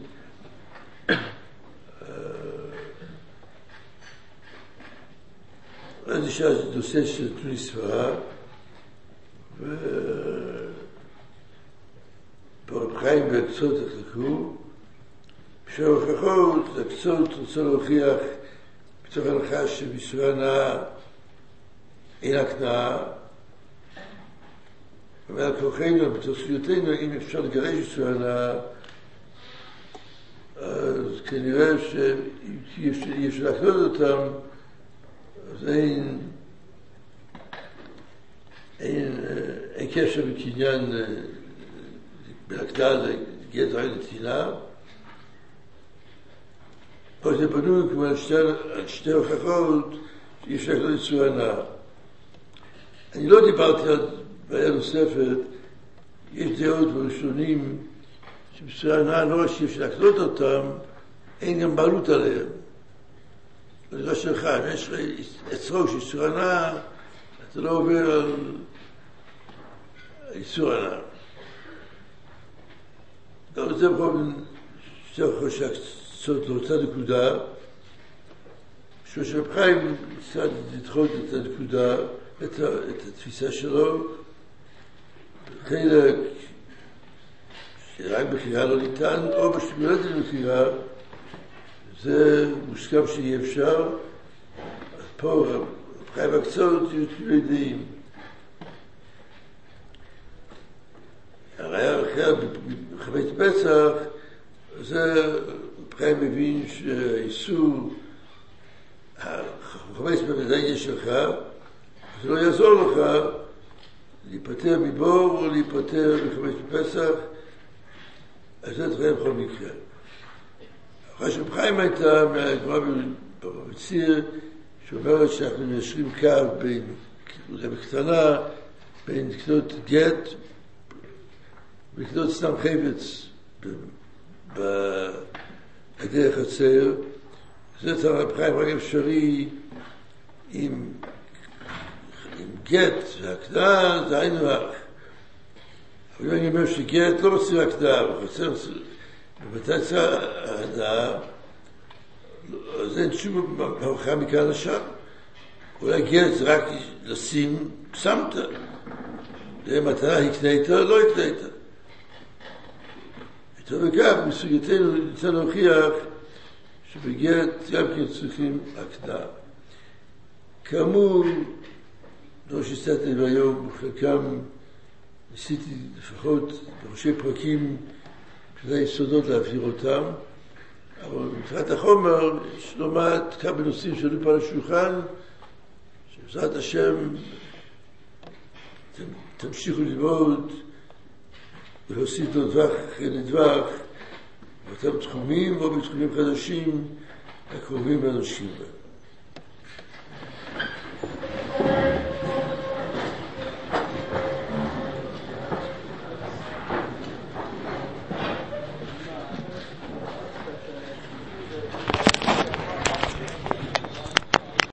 אז נשאר נושא של תולי ספרה, ופרב חיים בהקצות החלקו, בשהוכחות, הקצות רוצה להוכיח בתוך ההלכה שבישראל נהר אין הקנאה, ועל כוחנו, בתוך זכויותינו, אם אפשר לגרש ישראל נהר, אז כנראה שאי אפשר להקנות אותם, אז אין קשר בקניין בהקנאה לגט רעי נתינה. פה זה בנוי כמו על שתי הוכחות שאי אפשר להקנות את ישראל נהר. אני לא דיברתי על בעיה נוספת, יש דעות בראשונים שבשראל נהר לא רק שאי אפשר להקנות אותם, אין גם בעלות עליהם. זה לא שלך, אם יש לך אצרו של ישראל נהר, אתה לא עובר על איסור הנהר. גם זה בכל מיני שתי הוכחות שהקצות לאותה נקודה, שרב חיים ניסה לדחות את הנקודה, את התפיסה שלו, חלק שרק בחירה לא ניתן, או בשבילות בחירה, זה מוסכם שיהיה אפשר. אז פה חיים הקצות יהיו תמימי דעים. אחר בחמץ פסח, זה חיים מבין שהאיסור, חמץ במדעיה שלך, זה לא יעזור לך להיפטר מבור או להיפטר בחמץ בפסח, אז זה תראה בכל מקרה. אחרי שחיים הייתה מהגמרא במציר, שאומרת שאנחנו מיישרים קו בין, בקטנה, בין לקנות גט, ולקנות סתם חפץ בגדי החצר. זה תראה רב חיים רק אפשרי עם גט והקדה, זה היינו הך. אבל אני אומר שגט לא מציר הקדה, וחצר ובתי צרה ההדה, אז אין שום ברכה מכאן לשם. אולי גט זה רק לשים, שמת. זה מתנה הקנית, לא הקנית. יותר וכך, בסוגייתנו ניתן להוכיח שבגט גם כן צריכים הקדה. כאמור, לא שהסתתי ביום, חלקם ניסיתי לפחות בראשי פרקים שזה יסודות להבהיר אותם, אבל מבחינת החומר יש לא מעט כמה נושאים שעלו פה על השולחן, שבעזרת השם תמשיכו ללמוד ולהוסיף לו דווח אחרי לדווח באותם תחומים או בתחומים חדשים הקרובים לאנשים.